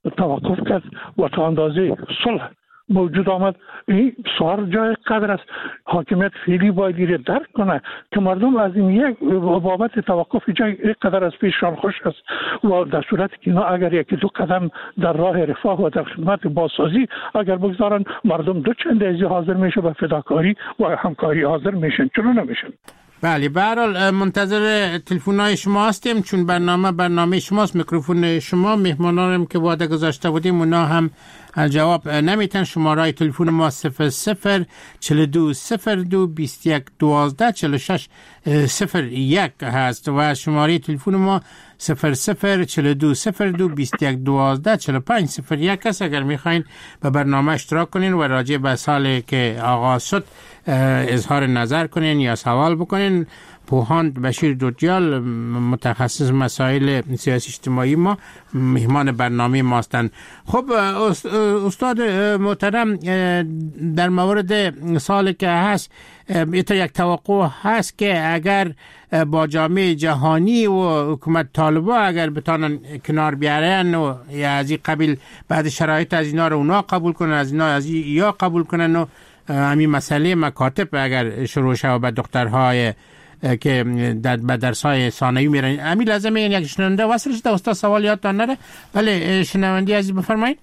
توقف کرد و تا اندازه صلح موجود آمد. این بسیار جای قدر است. حاکمیت فعلی باید درک کنه که مردم از این یک بابت توقف جای قدر از پیششان خوش است و در صورتی که اینا اگر یکی دو قدم در راه رفاه و در خدمت بازسازی اگر بگذارن، مردم دو چند ازی حاضر میشه و فداکاری و همکاری حاضر میشن. چرا نمیشن؟ بله، به هر حال منتظر تلفن‌های شما هستیم، چون برنامه شماست، میکروفون شما. مهمانانم که وعده گذاشته بودیم اونا هم جواب نمیتن. شماره تلفن ما 00 42 02 21 12 46 01 هست و شماره تلفن ما 00 42 02 21 12 45 01 است. اگر میخواین به برنامه اشتراک کنین و راجع به سالی که آغاز شد اظهار نظر کنین یا سوال بکنین، پوهان بشیر دوتیال متخصص مسائل سیاسی اجتماعی ما مهمان برنامه ما هستند. خب استاد محترم، در مورد سالی که هست یک توقع هست که اگر با جامعه جهانی و حکومت طالبان اگر بتانن کنار بیارن و از این قبیل بعد شرایط از اینا رو اونا قبول کنن، از اینا از یا قبول کنن و همین مسئله مکاتب اگر شروع شد به دخترهای که به درس‌های ثانوی میرن، همین لازمه یک شنونده وصل شده. استاد سوال یادتان نره؟ بله شنوندی عزیز بفرمایید.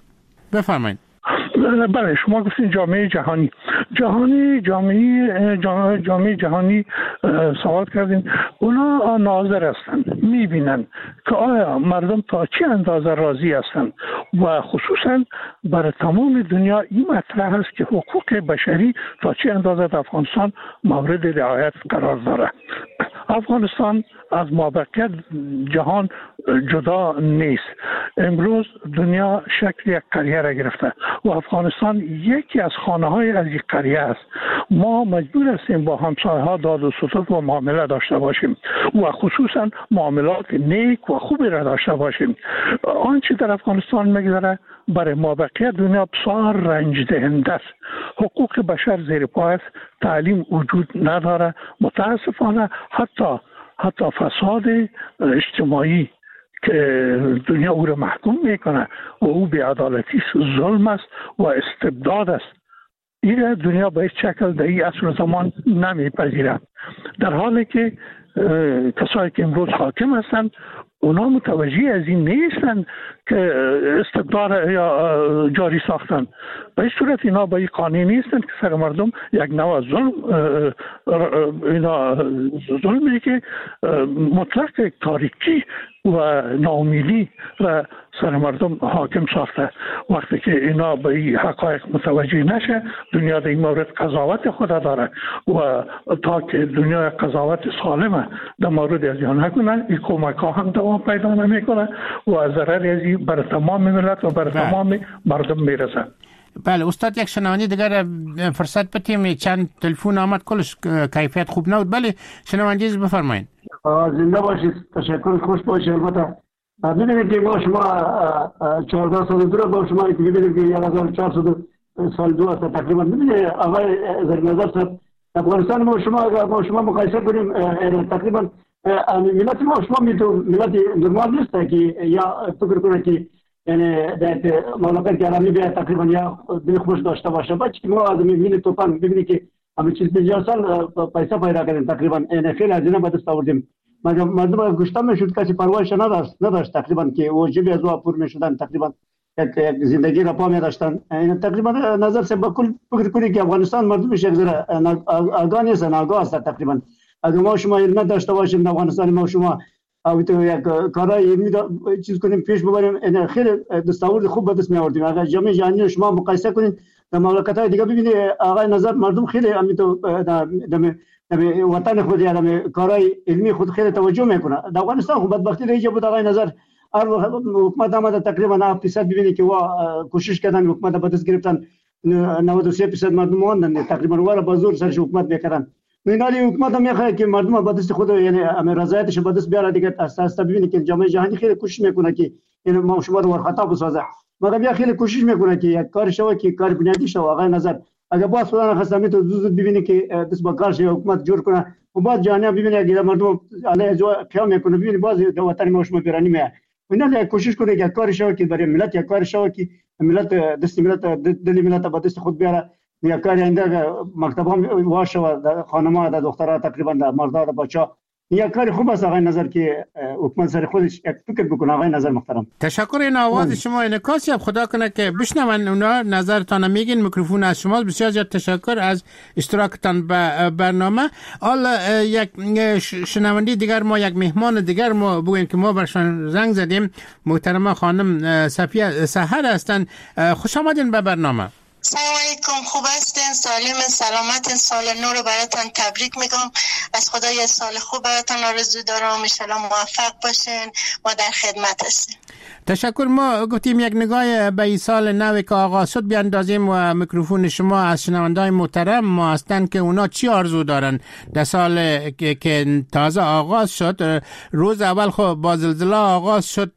بله، شما گفتین جامعه جهانی سوال کردین. اونا ناظر هستند، میبینن که آیا مردم تا چه اندازه راضی هستند و خصوصا برای تمام دنیا این مطرح هست که حقوق بشری تا چه اندازه در افغانستان مورد رعایت قرار داره. افغانستان از مابقیت جهان جدا نیست. امروز دنیا شکل یک قریه را گرفته و افغانستان یکی از خانه های از یک قریه است. ما مجبور هستیم با همسایه ها داد و ستد و معامله داشته باشیم و خصوصا معاملات نیک و خوبی را داشته باشیم. آنچه در افغانستان میگذره برای مابقیت دنیا بسیار رنج دهنده است. حقوق بشر زیر پای است، تعلیم وجود نداره. متاسفانه حتی فساد اجتماعی که دنیا او را محکوم میکنه و او بی‌عدالتی ظلم است و استبداد است. این دنیا به هیچ شکل در این عصر زمان نمیپذیره. در حالی که کسایی که امروز حاکم هستند اونا متوجه از این نیستند که استبداد یا جاری ساختن. به این صورت اینا با این قانونی نیستند که سر مردم یک نوع ظلمی که مطلق تاریکی و ناامیدی و سر مردم حاکم ساخته. وقتی که اینا به این حقایق متوجه نشه، دنیا در این مورد قضاوت خود داره و تا که دنیا قضاوت سالمه در مورد از این نکنه، این کمک ها هم دوام پیدا نمیکنه و ضرر از این بر تمام ملت و بر تمام مردم میرسه. بله استاد، یک شنوندی دیگر فرصت بدیم. چند تلفن آمد، کلش کیفیت خوب نبود. بله شنوندی بفرمایید. زنده باشید، تشکر، خوش باشید. البته ببینید که ما شما 14 سال دور با شما که ببینید که 1400 سال دو است تقریبا. ببینید آقای زرنظر صاحب، افغانستان ما شما مقایسه کنیم تقریبا ملت ما شما ملت نرمال نیست که یا فکر کنه که یعنی در مملکت که عالمی بیا تقریبا یا دل خوش داشته باشه. بچه ما از میبینید توپان ببینید که همین چیز 50 سال پیسه پیدا کردیم تقریبا. این خیلی از اینا به دست آوردیم. مردم گشتم میشد، کسی پروایش نداشت تقریبا که واجب از او پر میشدن، تقریبا یک زندگی را پا می داشتن. این تقریبا نظر سے بکل فکر کنید که افغانستان مردمش یک ذره آگاه نیستن، آگاه است تقریبا. اگر ما شما علم داشته باشیم در افغانستان ما شما او تو یک کارای علمی چیز کنیم پیش ببریم، این خیلی دستاورد خوب به دست می آوردیم. اگر جامعه جهانی شما مقایسه کنید در مملکت‌های دیگه ببینید آقای نظر مردم خیلی همین تو در وطن خود یا در کارهای علمی خود خیلی توجه میکنه. در افغانستان خود بدبختی دیگه بود آقای نظر. هر حکومت آمده تقریبا 7% ببینید که کوشش کردن حکومت به دست گرفتن، 93% مردم ماندن تقریبا واره با زور سرش حکومت میکردن. اینالی حکومت هم میخواد که مردم به دست خود یعنی رضایتش به دست بیاره دیگه. اساس ببینید که جامعه جهانی خیلی کوشش میکنه که این ما شما رو خطا بسازه، مگر بیا خیلی کوشش میکنه که یک کار شوه که کار بنیادی شوه. آقای نظر اگر باز خدا نخواسته تو زود ببینید که دست با کارش حکومت جور کنه و بعد جهانی ببینید که مردم علیه جو قیام میکنه، ببینید باز وطن ما شما پیرانی میاد. اینا کوشش کنه که کار شو که برای ملت یک کار شو که ملت دست ملت دل ملت با دست خود بیاره یک کاری اینجا مکتبام واشه و خانم‌ها و دخترها تقریبا مردا و بچه‌ها یک کار خوب است آقای نظر که حکومت سر خودش یک فکر بکنه. آقای نظر محترم تشکر. این آواز شما انعکاسی خدا کنه که بشنون اونا نظرتان میگین. میکروفون از شما. بسیار زیاد تشکر از اشتراکتان به برنامه. حالا یک شنونده دیگر ما یک مهمان دیگر ما بگویم که ما برشان زنگ زدیم. محترمه خانم صفیه سحر هستن. خوش آمدین به برنامه. سلام علیکم. خوب هستین؟ سالم سلامت؟ سال نو رو براتون تبریک میگم. از خدا یه سال خوب براتون آرزو دارم. ان شاءالله موفق باشین. ما در خدمت هستیم. تشکر. ما گفتیم یک نگاه به این سال نو که آغاز شد بیاندازیم و میکروفون شما از شنونده‌های محترم ما هستن که اونا چی آرزو دارن در سال که تازه آغاز شد. روز اول خب با زلزله آغاز شد،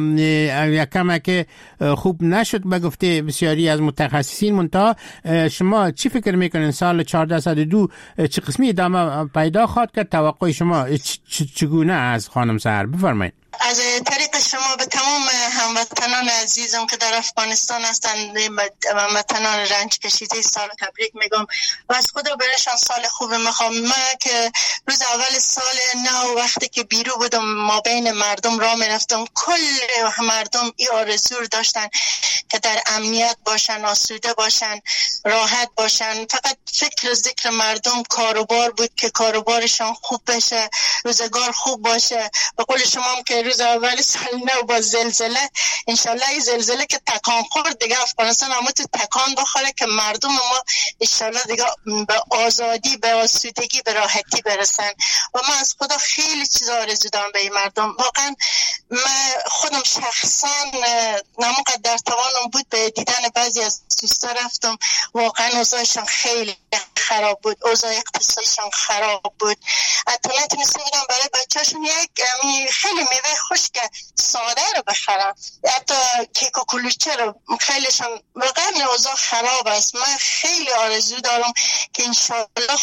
یک کم که خوب نشد به گفته بسیاری از متخصصین. منتها شما چی فکر میکنین سال 1402 چه قسمی ادامه پیدا خواهد کرد؟ توقع شما چگونه از خانم سحر؟ بفرمایید. از طریق شما به تمام هموطنان عزیزم که در افغانستان هستند، هموطنان رنج کشیده، سال تبریک میگم و از خدا برایشان سال خوب میخوام. من که روز اول سال نو وقتی که بیرون بودم ما بین مردم راه میرفتم، کل مردم این آرزو داشتن که در امنیت باشن، آسوده باشن، راحت باشن. فقط فکر ذکر مردم کاروبار بود که کاروبارشان خوب بشه، روزگار خوب باشه. به قول شما هم که روز اول سال نو با زلزله، انشالله این زلزله که تکان خورد دیگه افغانستان همه تو تکان بخوره که مردم ما انشالله دیگه به آزادی، به آسودگی، به راحتی برسن. و من از خدا خیلی چیزا آرزو دارم به این مردم. واقعا من خودم شخصا نموقع در توانم بود به دیدن بعضی از دوستا رفتم. واقعا اوضاعشان خیلی خراب بود، اوضاع اقتصادیشان خراب بود. اطلاعات مثل بودم برای بچه‌شون یک خیلی میوه خشک ساده رو بخرم، حتی کیک و کلوچه رو. خیلیشان واقعا اوضاع خراب است. من خیلی آرزو دارم که انشالله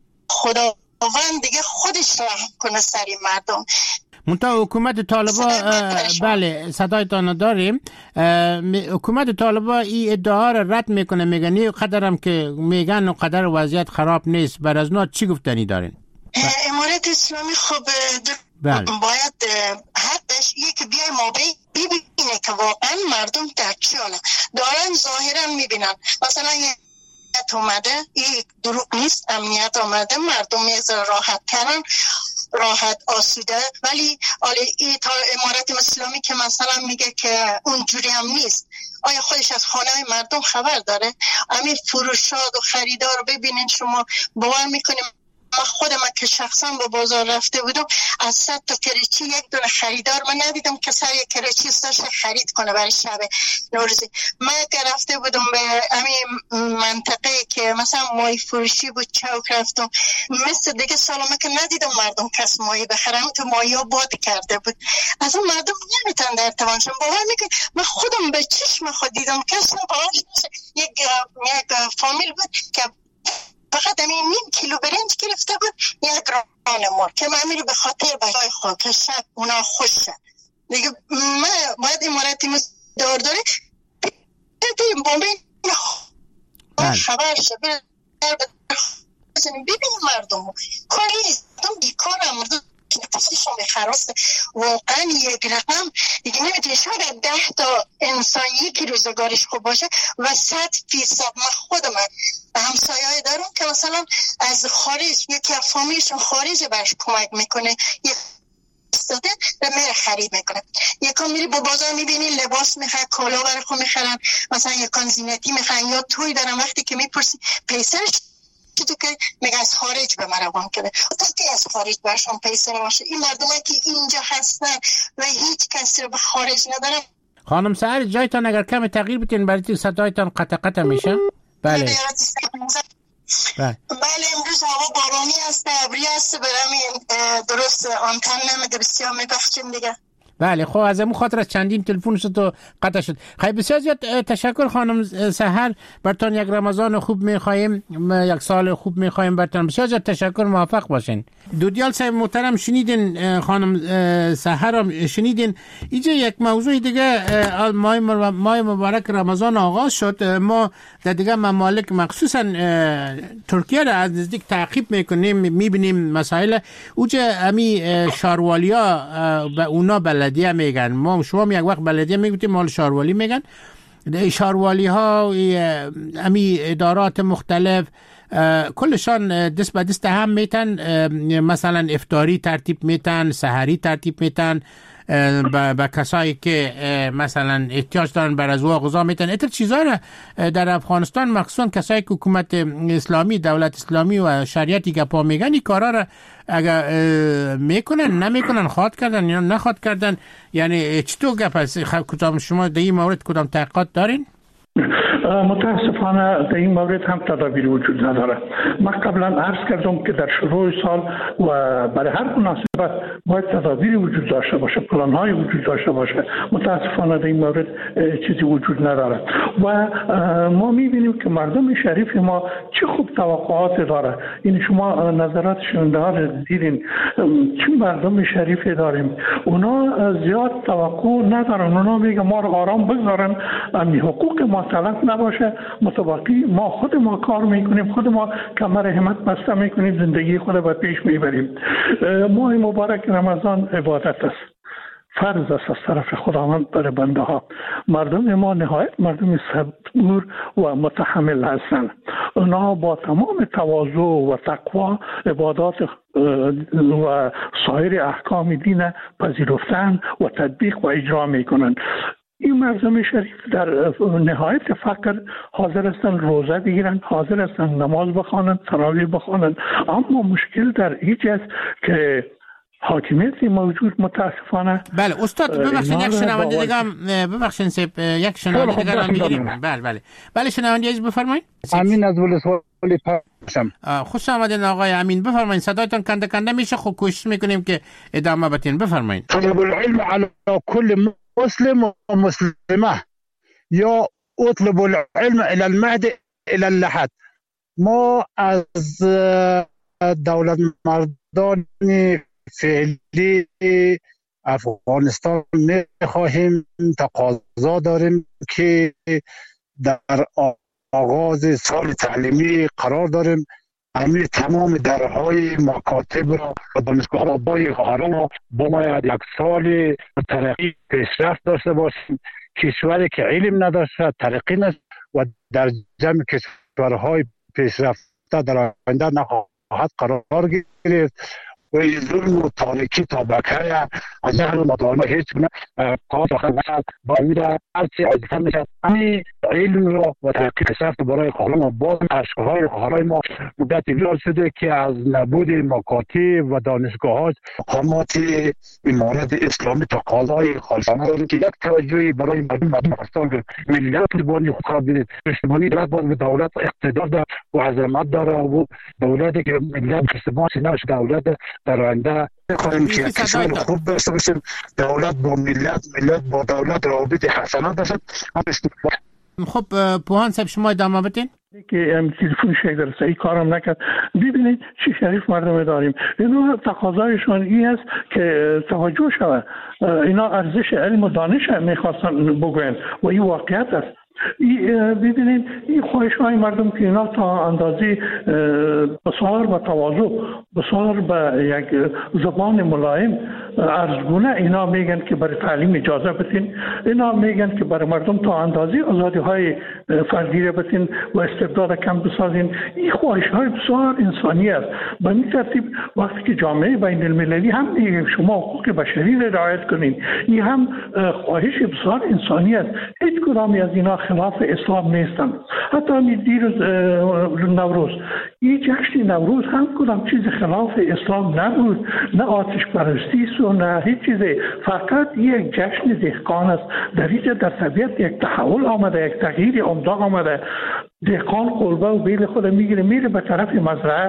خداوند دیگه خودش رحم کنه سر این مردم. منتها حکومت طالبان، بله صدایتان داریم، حکومت طالبان این ادعا را رد میکنه، میگن قدرم که میگن و قدر وضعیت خراب نیست. بر از اونا چی گفتنی دارین؟ امارت اسلامی خب باید حقش یک بیای ما ببینه که واقعا مردم در چی حاله دارن. ظاهرا میبینن مثلا امنیت اومده، این دروغ نیست، امنیت آمده، مردم راحت کردن، راحت آسوده. ولی این امارت اسلامی که مثلا میگه که اونجوری هم نیست. آیا خودش از خانه مردم خبر داره؟ همین فروشات و خریدار رو ببینین شما، باور میکنیم من خودم که شخصا به بازار رفته بودم از 100 تا کریچی یک دونه خریدار من ندیدم که سر یک کریچی استاش خرید کنه برای شب نوروزی. من که رفته بودم به همین منطقه که مثلا ماهی فروشی بود چوک رفتم، مثل دیگه سالمه که ندیدم مردم کس ماهی بخرم، تو ماهی ها باد کرده بود. از اون مردم نمیتن در توانشون. باور میکنی من خودم به چشم خود دیدم کس یک فامیل بود که فقط همین نیم کیلو برنج گرفته بود، یک ران مر که من میری به خاطر بچه‌های خود که شب اونا خوش شد دیگه. من باید امارتی دار داره ببین خبر شد ببین مردم کاری بیکار مردم پسیشون بخراسته. واقعا یک رقم دیگه نمیتونه. شاید 10 تا انسان یکی روزگارش خوب باشه و 100% من خودم همسایه‌ای دارم که مثلا از خارج یکی از فامیلشون خارج برش کمک میکنه، یک استاده و میره خرید میکنه. یکان میری با بازار میبینی لباس میخواد، کالا برای خود میخرن، مثلا یکان زینتی میخرن یا توی دارن. وقتی که میپرسی پیسرش تو که میگه از خارج به مروان کرده، تا که از خارج برشون پیسر باشه. این مردمه که اینجا هستن و هیچ کسی رو به خارج ندارن. خانم سحر جایتان اگر کمی تغییر بتین برای صدایتان قطع میشه. بله امروز هوا بارانی است، ابری است، برام درست آنتن نمیده، بسیار میبخشیم دیگه. بله خب از اون خاطر از چندین تلفن شد و قطع شد. خیلی بسیار زیاد تشکر خانم سحر، برتان یک رمضان خوب میخواهیم، یک سال خوب میخواهیم برتان. بسیار زیاد تشکر، موفق باشین. دودیال صاحب محترم شنیدین خانم سحر هم شنیدین. اینجا یک موضوع دیگه، ماه مبارک رمضان آغاز شد، ما در دیگه ممالک مخصوصا ترکیه را از نزدیک تعقیب میکنیم، میبینیم مسائل اوجه امی شاروالی‌ها به اونا بلدیه میگن. ما شما یک وقت بلدیه میگوتیم، مال شاروالی میگن. شاروالی ها امی ادارات مختلف کلشان دست به دست هم میتن، مثلا افطاری ترتیب میتن، سحری ترتیب میتن با کسایی که مثلا احتیاج دارن بر از غذا میتن. ایتر چیزا را در افغانستان مخصوصا کسایی که حکومت اسلامی، دولت اسلامی و شریعتی که پا میگن، این کارا را اگر میکنن نمیکنن، خواد کردن یا نخواد کردن، یعنی چطور گپ است؟ کدام شما در این مورد کدام تحقیقات دارین؟ متاسفانه در این مورد هم تدابیر وجود نداره. من قبلا عرض کردم که در شروع سال و برای هر مناسبت باید تدابیر وجود داشته باشه، پلان‌های وجود داشته باشه. متاسفانه در این مورد چیزی وجود نداره و ما می‌بینیم که مردم شریف ما چه خوب توقعات داره. این شما نظرات شنونده ها رو دیدین، چه مردم شریفی داریم. اونا زیاد توقع ندارن، اونا میگن ما رو آرام بگذارن، امی حقوق ما تلف نباشه، متباقی ما خود ما کار میکنیم، خود ما کمر همت بسته میکنیم، زندگی خود به پیش میبریم. ماه مبارک رمضان عبادت است، فرض است از طرف خداوند بر بنده ها. مردم ما نهایت مردم صبور و متحمل هستند. اونا با تمام تواضع و تقوا عبادات و سایر احکام دین پذیرفتن و تطبیق و اجرا میکنند. این مردم شریف در نهایت فقر حاضر هستند روزه بگیرند، حاضر هستند نماز بخوانند، تراویح بخوانند، اما مشکل در اینجا است که حاکمیت موجود متاسفانه. بله استاد ببخشید یک شنونده دیگه هم ببخشید یک شنونده دیگه هم میگیریم. بله شنونده عزیز بفرمایید. امین از ولسوالی پرشم. خوش آمدین آقای امین، بفرمایید. صدایتون کنده کنده میشه، خب کوشش میکنیم که ادامه بدین. بفرمایید. طلب العلم على كل مسلم و مسلمه یا اطلب العلم الى المهد الى اللحد. ما از دولت مردان فعلی افغانستان میخواهیم، تقاضا داریم که در آغاز سال تعلیمی قرار داریم همین تمام درهای مکاتب را و دانشگاه را باید یک سال ترقی پیشرفت داشته باشیم. کشوری که علم نداشته ترقی نیست و در جمع کشورهای پیشرفته در آینده نخواهد قرار گرفت. و این ظلم و تاریکی طبقه از جهل و مطالعه هیچ گونه کار نخواهد با امید هرچی عزیزتر میشد. همین علم را و تحقیق پیشرفت برای خواهران و باز اشکهای خواهرای ما مدتی بیار شده که از نبود مکاتب و دانشگاه‌ها مقامات امارت اسلامی تقاضای خالصانه داریم که یک توجهی برای مردم افغانستان که ملیت بانی خود را بینید. پشتیبانی دولت باز به دولت اقتدار داره و عظمت داره و دولتی که ملیت پشتیبان نشه دولت در آینده خواهیم که کشور خوب داشته باشیم. دولت با ملت، ملت با دولت رابطه حسنات داشت. خب پوهان صاحب شما ادامه بدین. که تلفن شیگر سعی کارم نکرد. ببینید چه شریف مردم داریم. اینا تقاضایشان این است که توجه شود. اینا ارزش علم و دانش میخواستن بگوین و این واقعیت است. ببینید این خواهش های مردم که اینا تا اندازه بسیار با تواضع، بسیار با یک زبان ملایم ارزگونه اینا میگن که برای تعلیم اجازه بتین، اینا میگن که برای مردم تا اندازه آزادی های فردی بتین و استبداد کم بسازین. این خواهش های بسیار انسانی است. به این ترتیب وقتی که جامعه بین المللی هم میگه شما حقوق بشری را رعایت کنین، این هم خواهش بسیار انسانی است. هیچ کدامی از اینا خلاف اسلام نیستن. حتی دیروز نوروز، این جشن نوروز هم کدام چیز خلاف اسلام نبود، نه آتش پرستی و نه هیچ چیزی، فقط یک جشن دهقان است. در اینجا در طبیعت یک تحول آمده، یک تغییر عمده آمده. دهقان قلبه و بیل خود میگیره میره به طرف مزرعه،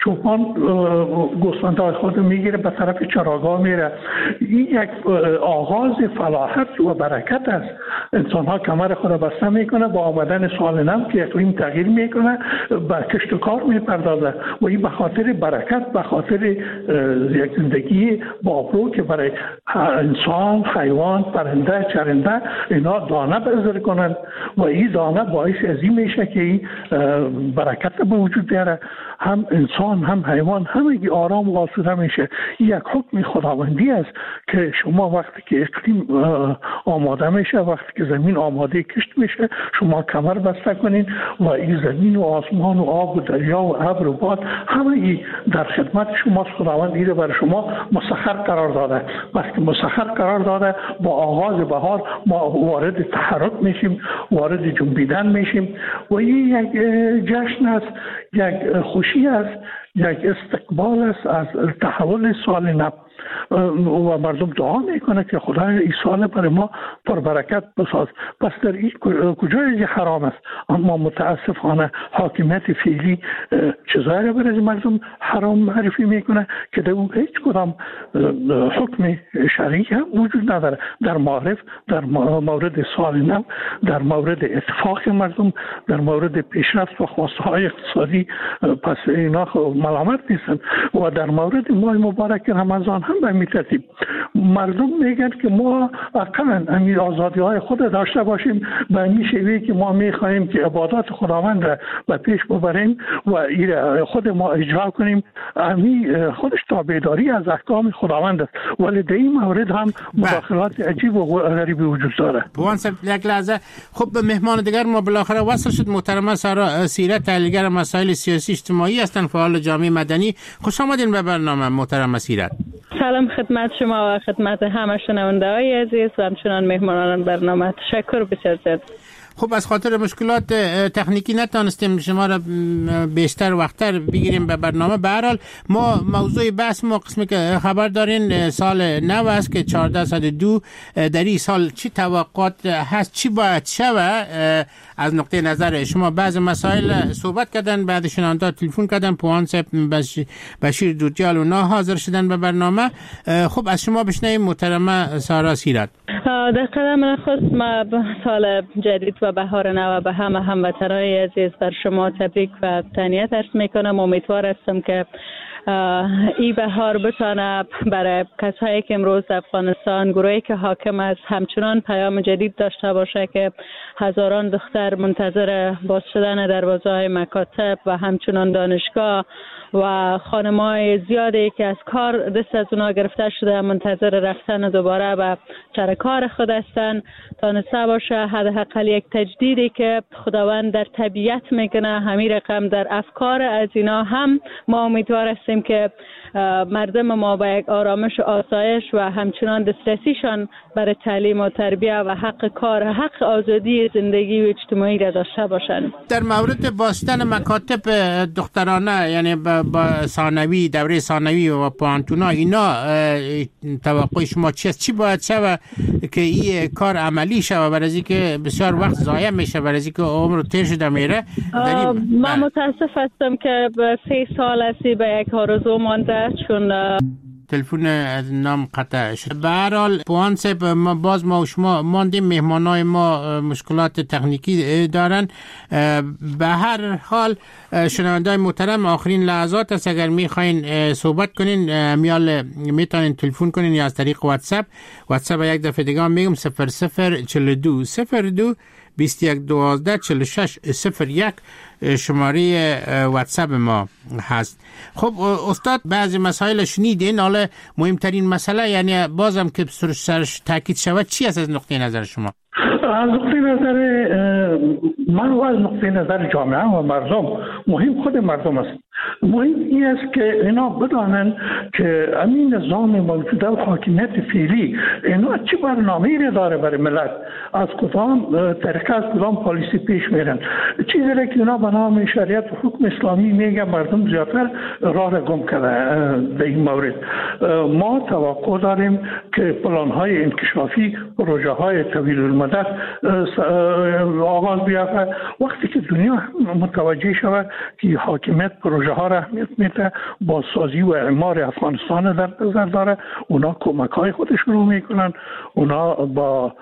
چوپان گوسفندهای خود میگیره به طرف چراگاه میره. این یک آغاز فلاحت و برکت است. انسان ها کمر خود بسته میکنه، با آمدن سال نو که اقلیم تغییر میکنه به کشت و کار میپردازه و این به خاطر برکت، به خاطر یک زندگی با آبرو که برای انسان، حیوان، پرنده، چرنده اینا دانه بذار کنن و این دانه باعث از این میشه که این برکت به وجود بیاره. هم انسان هم حیوان همگی آرام و آسوده میشه. یک حکم خداوندی است که شما وقتی که اقلیم آماده میشه، وقتی که زمین آماده کشت میشه، شما کمر بسته کنین و این زمین و آسمان و آب و دریا و ابر و باد همگی در خدمت شماست. خداوند این برای شما مسخر قرار داده. وقتی مسخر قرار داده با آغاز بهار ما وارد تحرک میشیم، وارد جنبیدن میشیم و این یک جشن است، یک خوشی است، یک استقبال است از تحول سال نو و مردم دعا میکنه که خدای این سال برای ما پر برکت بساز. پس در این کجای حرام است؟ اما متاسفانه حاکمیت فعلی چیزایی را برای مردم حرام معرفی میکنه که در اون هیچ کدام حکم شرعی هم وجود نداره. در معرف، در مورد سال نو، در مورد اتفاق مردم، در مورد پیشرفت و خواسته های اقتصادی، پس اینا ملامت نیستن. و در مورد ماه مبارک رمضان هم به همین ترتیب مردم میگن که ما اقلا همین آزادی های خود داشته باشیم، به همین شیوهی که ما میخواهیم که عبادات خداوند را به پیش ببریم و خود ما اجرا کنیم. همین خودش تابعداری از احکام خداوند است، ولی در این مورد هم مداخلات عجیب و غریبی وجود داره. بوان صاحب یک لحظه، خب به مهمان دیگر ما بالاخره وصل شد. محترمه سارا سیرت، تحلیلگر مسائل سیاسی اجتماعی هستند، فعال جامعه مدنی. خوش آمدین به برنامه محترمه سیرت. سلام خدمت شما و خدمت همه شنونده‌های عزیز و همچنان مهمانان برنامه. تشکر بسیار زیاد. خب از خاطر مشکلات تکنیکی نتونستیم شما را بیشتر وقتر بگیریم به برنامه. به هر حال ما موضوع بحث ما قسمی که خبر دارین سال نو است که 1402. در این سال چی توقعات هست، چی باید شود از نقطه نظر شما؟ بعض مسائل صحبت کردن، بعد شنونده تلفن کردن، پوان صاحب بشیر دوجال و حاضر شدن به برنامه. خب از شما بشنویم محترمه سارا سیرت. در قدم نخست ما سال جدید و بهار نو به همه هموطنان عزیز بر شما تبریک و تهنیت عرض میکنم. امیدوار هستم که این بهار بتانه برای کسایی که امروز افغانستان گروهی که حاکم است همچنان پیام جدید داشته باشه که هزاران دختر منتظر باز شدن دروازه‌های مکاتب و همچنان دانشگاه و خانم‌های زیادی که از کار دست از اونا گرفته شده منتظر رفتن دوباره به سر کار خود هستند تانسته باشه حداقل یک تجدیدی که خداوند در طبیعت میکنه همین رقم در افکار از اینا هم ما امیدوار هستیم که مردم ما با یک آرامش و آسایش و همچنان دسترسیشان برای تعلیم و تربیت و حق کار، حق آزادی زندگی و اجتماعی را داشته باشند. در مورد بستن مکاتب دخترانه، یعنی با ثانوی، دوره ثانوی و پانتونا، اینا توقع شما چیست؟ چی باید شود که این کار عملی شود؟ برای اینکه بسیار وقت ضایع میشه، برای اینکه عمر تیر شده میره. من متاسف هستم که 3 سال هستی به یک آرزو مانده، چون تلفن از نام قطع شد. به هر حال پوان صاحب، ما و شما ماندیم، مهمانای ما مشکلات تکنیکی دارن. به هر حال شنونده‌های محترم، آخرین لحظات است، اگر میخواین صحبت کنین میتونین تلفن کنین یا از طریق واتساپ یک دفعه دیگه میگم 0042 02 21 12 46 01 شماره واتساپ ما هست. خب استاد، بعضی مسائل شنیدین، حالا مهمترین مسئله یعنی بازم که سرش تاکید شود چی است از نقطه نظر شما؟ از نقطه نظر من و از نقطه نظر جامعه و مردم، مهم خود مردم است. مهم این است که اینا بدانن که همین نظام موجوده و حاکمیت فعلی اینا چه برنامه‌ای را داره برای ملت، از کدام طریقه، از کدام پالیسی پیش میرن. چیزی را که اینا به نام شریعت و حکم اسلامی میگن مردم زیادتر راه را گم کرده. در این مورد ما توقع داریم که پلان‌های انکشافی، پروژه‌های طویل المدت آغاز بیافته. وقتی که دنیا متوجه شود که حاکمیت پروژه ها را اهمیت میده، بازسازی و اعمار افغانستان در نظر داره، اونا کمک های خودش رو میکنن، اونا با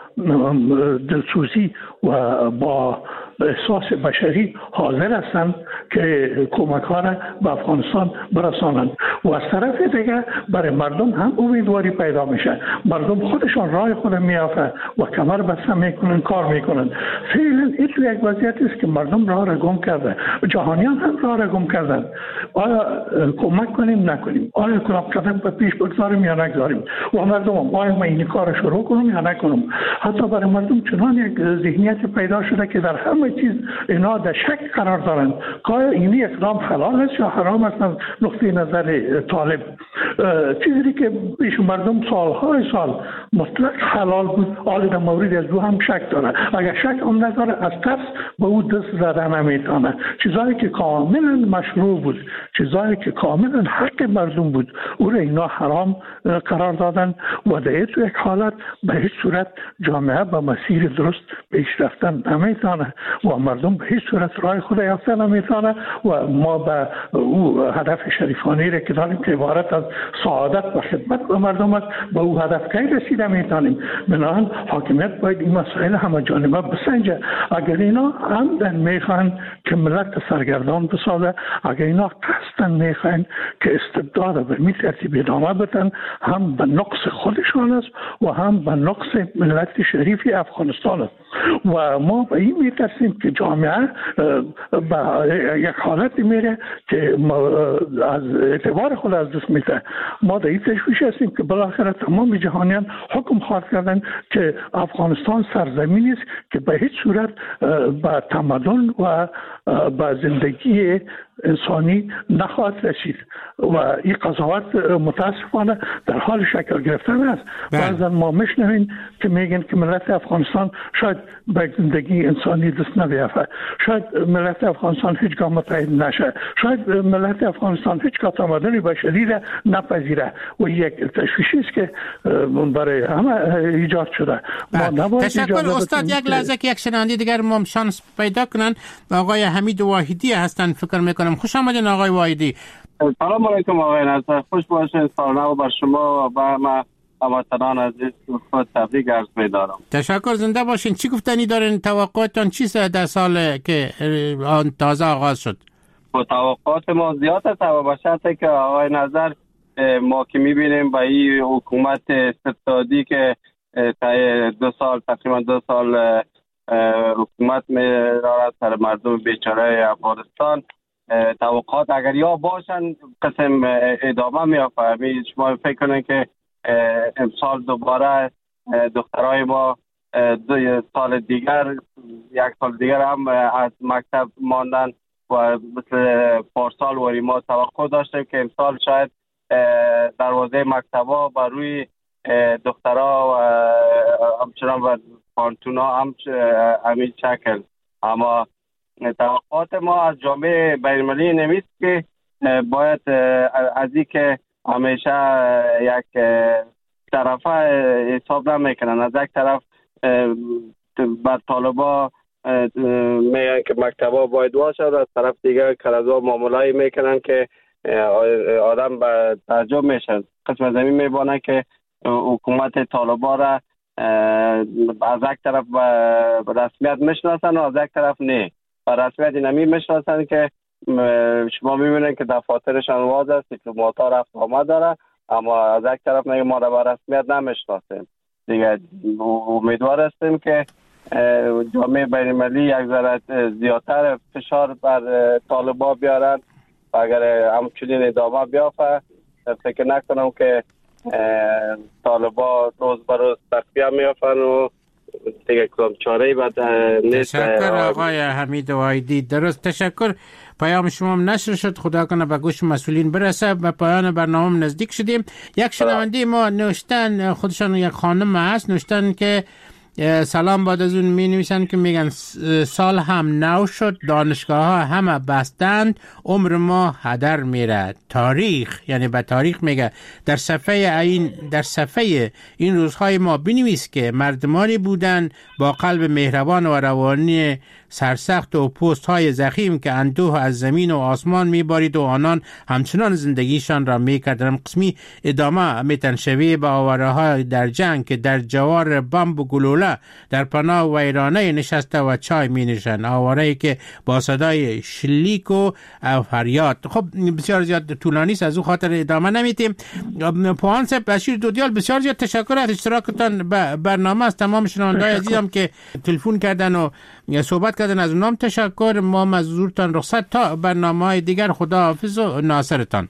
دلسوزی و با احساس بشری حاضر هستند که کمک ها را به افغانستان برسانند و از طرف دیگه برای مردم هم امیدواری پیدا میشه. مردم خودشان راه خود میافه و کمر بسته میکنن، کار میکنن. فعلا این تو یک وضعیت است که مردم راه را گم کرده، جهانیان هم راه را گم کردن. آیا کمک کنیم نکنیم؟ آیا قدم به پیش بگذاریم یا نگذاریم؟ و مردم هم آیا ما این کار شروع کنم یا نکنم؟ حتی برای مردم چنان یک ذهنیت پیدا شده که در همه چیز اینا در شک قرار دارند که آیا این اقدام حلال است یا حرام است از نقطه نظر طالب. چیزی که پیش مردم سالهای سال مطلق حلال بود، حالا در مورد از دو هم شک داره. اگر شک هم نداره از ترس به او دست زده نمیتونه. چیزایی که کاملا مشروع بود، چیزایی که کاملا حق مردم بود، او را اینا حرام قرار دادن و در یک حالت به هیچ صورت جامعه به مسیر درست پیش رفتن نمیتونه و مردم به هیچ صورت راه خود یافته نمیتونه و ما به او هدف شریفانه را که داریم که عبارت از سعادت و خدمت به مردم است، به او هدف کی رسیده میتونیم. بنابراین حاکمیت باید این مسائل همه جانبه بسنجه. اگر اینا عمدن میخوان که ملت سرگردان بسازه، اگر اینا قصدن میخوان که استبداد به می ترتیب ادامه بدن، هم به نقص خودشان است و هم به نقص ملت شریف افغانستان است. و ما به این میترسیم که جامعه به یک حالت میره که از اعتبار خود از دست میده. ما در این تشویش هستیم که بالاخره تمام جهانیان حکم خواهد کردن که افغانستان سرزمینی است که به هیچ صورت به تمدن و به زندگی انسانی نخواهد رسید و این قضاوت متاسفانه در حال شکل گرفتن است. بعضا ما میشنویم که میگن که ملت افغانستان شاید به زندگی انسانی دست نبیافته، شاید ملت افغانستان هیچگاه متحد نشه، شاید ملت افغانستان هیچگاه تمدن بشری را نپذیره و یک تشویشی است که برای همه ایجاد شده. تشکر استاد. یک لحظه که یک شنونده دیگر ما شانس پیدا کنن، آقای حمید واحدی هستن فکر میکنم. خوش آمدین آقای واحدی. سلام علیکم آقای نصر، خوش باشین. سال نو بر شما و ما هموطنان عزیز خود تبریک عرض می‌دارم. تشکر، زنده باشین. چی گفتنی دارین؟ توقعاتتان چیست در سال که آن تازه آغاز شد؟ توقعات ما زیاد است و به شرطی که آقای نظر ما که می‌بینیم با این حکومت استبدادی که تقریبا 2 سال حکومت می‌دارد سر مردم بیچاره افغانستان، توقعات اگر یا باشن قسم ادامه می‌یافته. شما فکر کنید که امسال دوباره دخترای ما 2 سال دیگر 1 سال دیگر هم از مکتب ماندن و مثل پارسال وری ما توقع داشتیم که امسال شاید دروازه مکتبا بر روی دخترها و همچنان و پانتونا هم همین شکل. اما توقعات ما از جامعه بین‌المللی نمیست که باید از این که همیشه یک طرفه حساب نمیکنن. از یک طرف بر طالبا میگن که مکتبا باید باشه، از طرف دیگر کلازا معامله‌ای میکنن که آدم به تعجب میشن. قسم زمین میبانن که حکومت طالبا را از یک طرف به رسمیت میشناسن و از یک طرف نه. به رسمیت نمی میشناسن که شما میبینید که دفاترشان واز است، دیپلمات‌ها رفت آمد داره، اما از یک طرف میگه ما را به رسمیت نمیشناسیم. دیگه امیدوار هستیم که جامعه بین‌المللی یک ذره زیادتر فشار بر طالبان بیارن و اگر همچنین ادامه بیافته فکر نکنم که طالبان روز به روز تقویت میافتن و دیگه کدام چاره‌ای بعد نیست. تشکر آقای حمید واحدی. درست، تشکر. پیام شما نشر شد، خدا کنه به گوش مسئولین برسه. به پایان برنامه نزدیک شدیم. یک شنونده ما نوشتن، خودشان یک خانم هست، نوشتن که سلام بعد از اون می نویسن که میگن سال هم نو شد، دانشگاه ها همه بستند، عمر ما هدر میره. تاریخ، یعنی به تاریخ میگه در صفحه این روزهای ما بنویس که مردمانی بودن با قلب مهربان و روانی سرسخت و پوست های زخیم که اندوه از زمین و آسمان میبارید و آنان همچنان زندگیشان را میکردن. قسمی ادامه میتنشوی به آواره های در جنگ که در جوار بمب و گلوله در پناه ویرانه نشسته و چای می نوشند. آواره‌ای که با صدای شلیک و فریاد. خب بسیار زیاد طولانی است، از او خاطر ادامه نمیتیم. پوهان صاحب بشیر دودیال، بسیار زیاد تشکر از اشتراکتان برنامه. از تمام شنونده‌های عزیزم که تلفن کردن و صحبت کردن از اونام تشکر. ما مزورتان رخصت تا برنامه‌های دیگر. خدا حافظ و ناصرتان.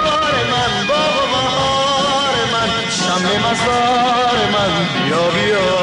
مزار من بیا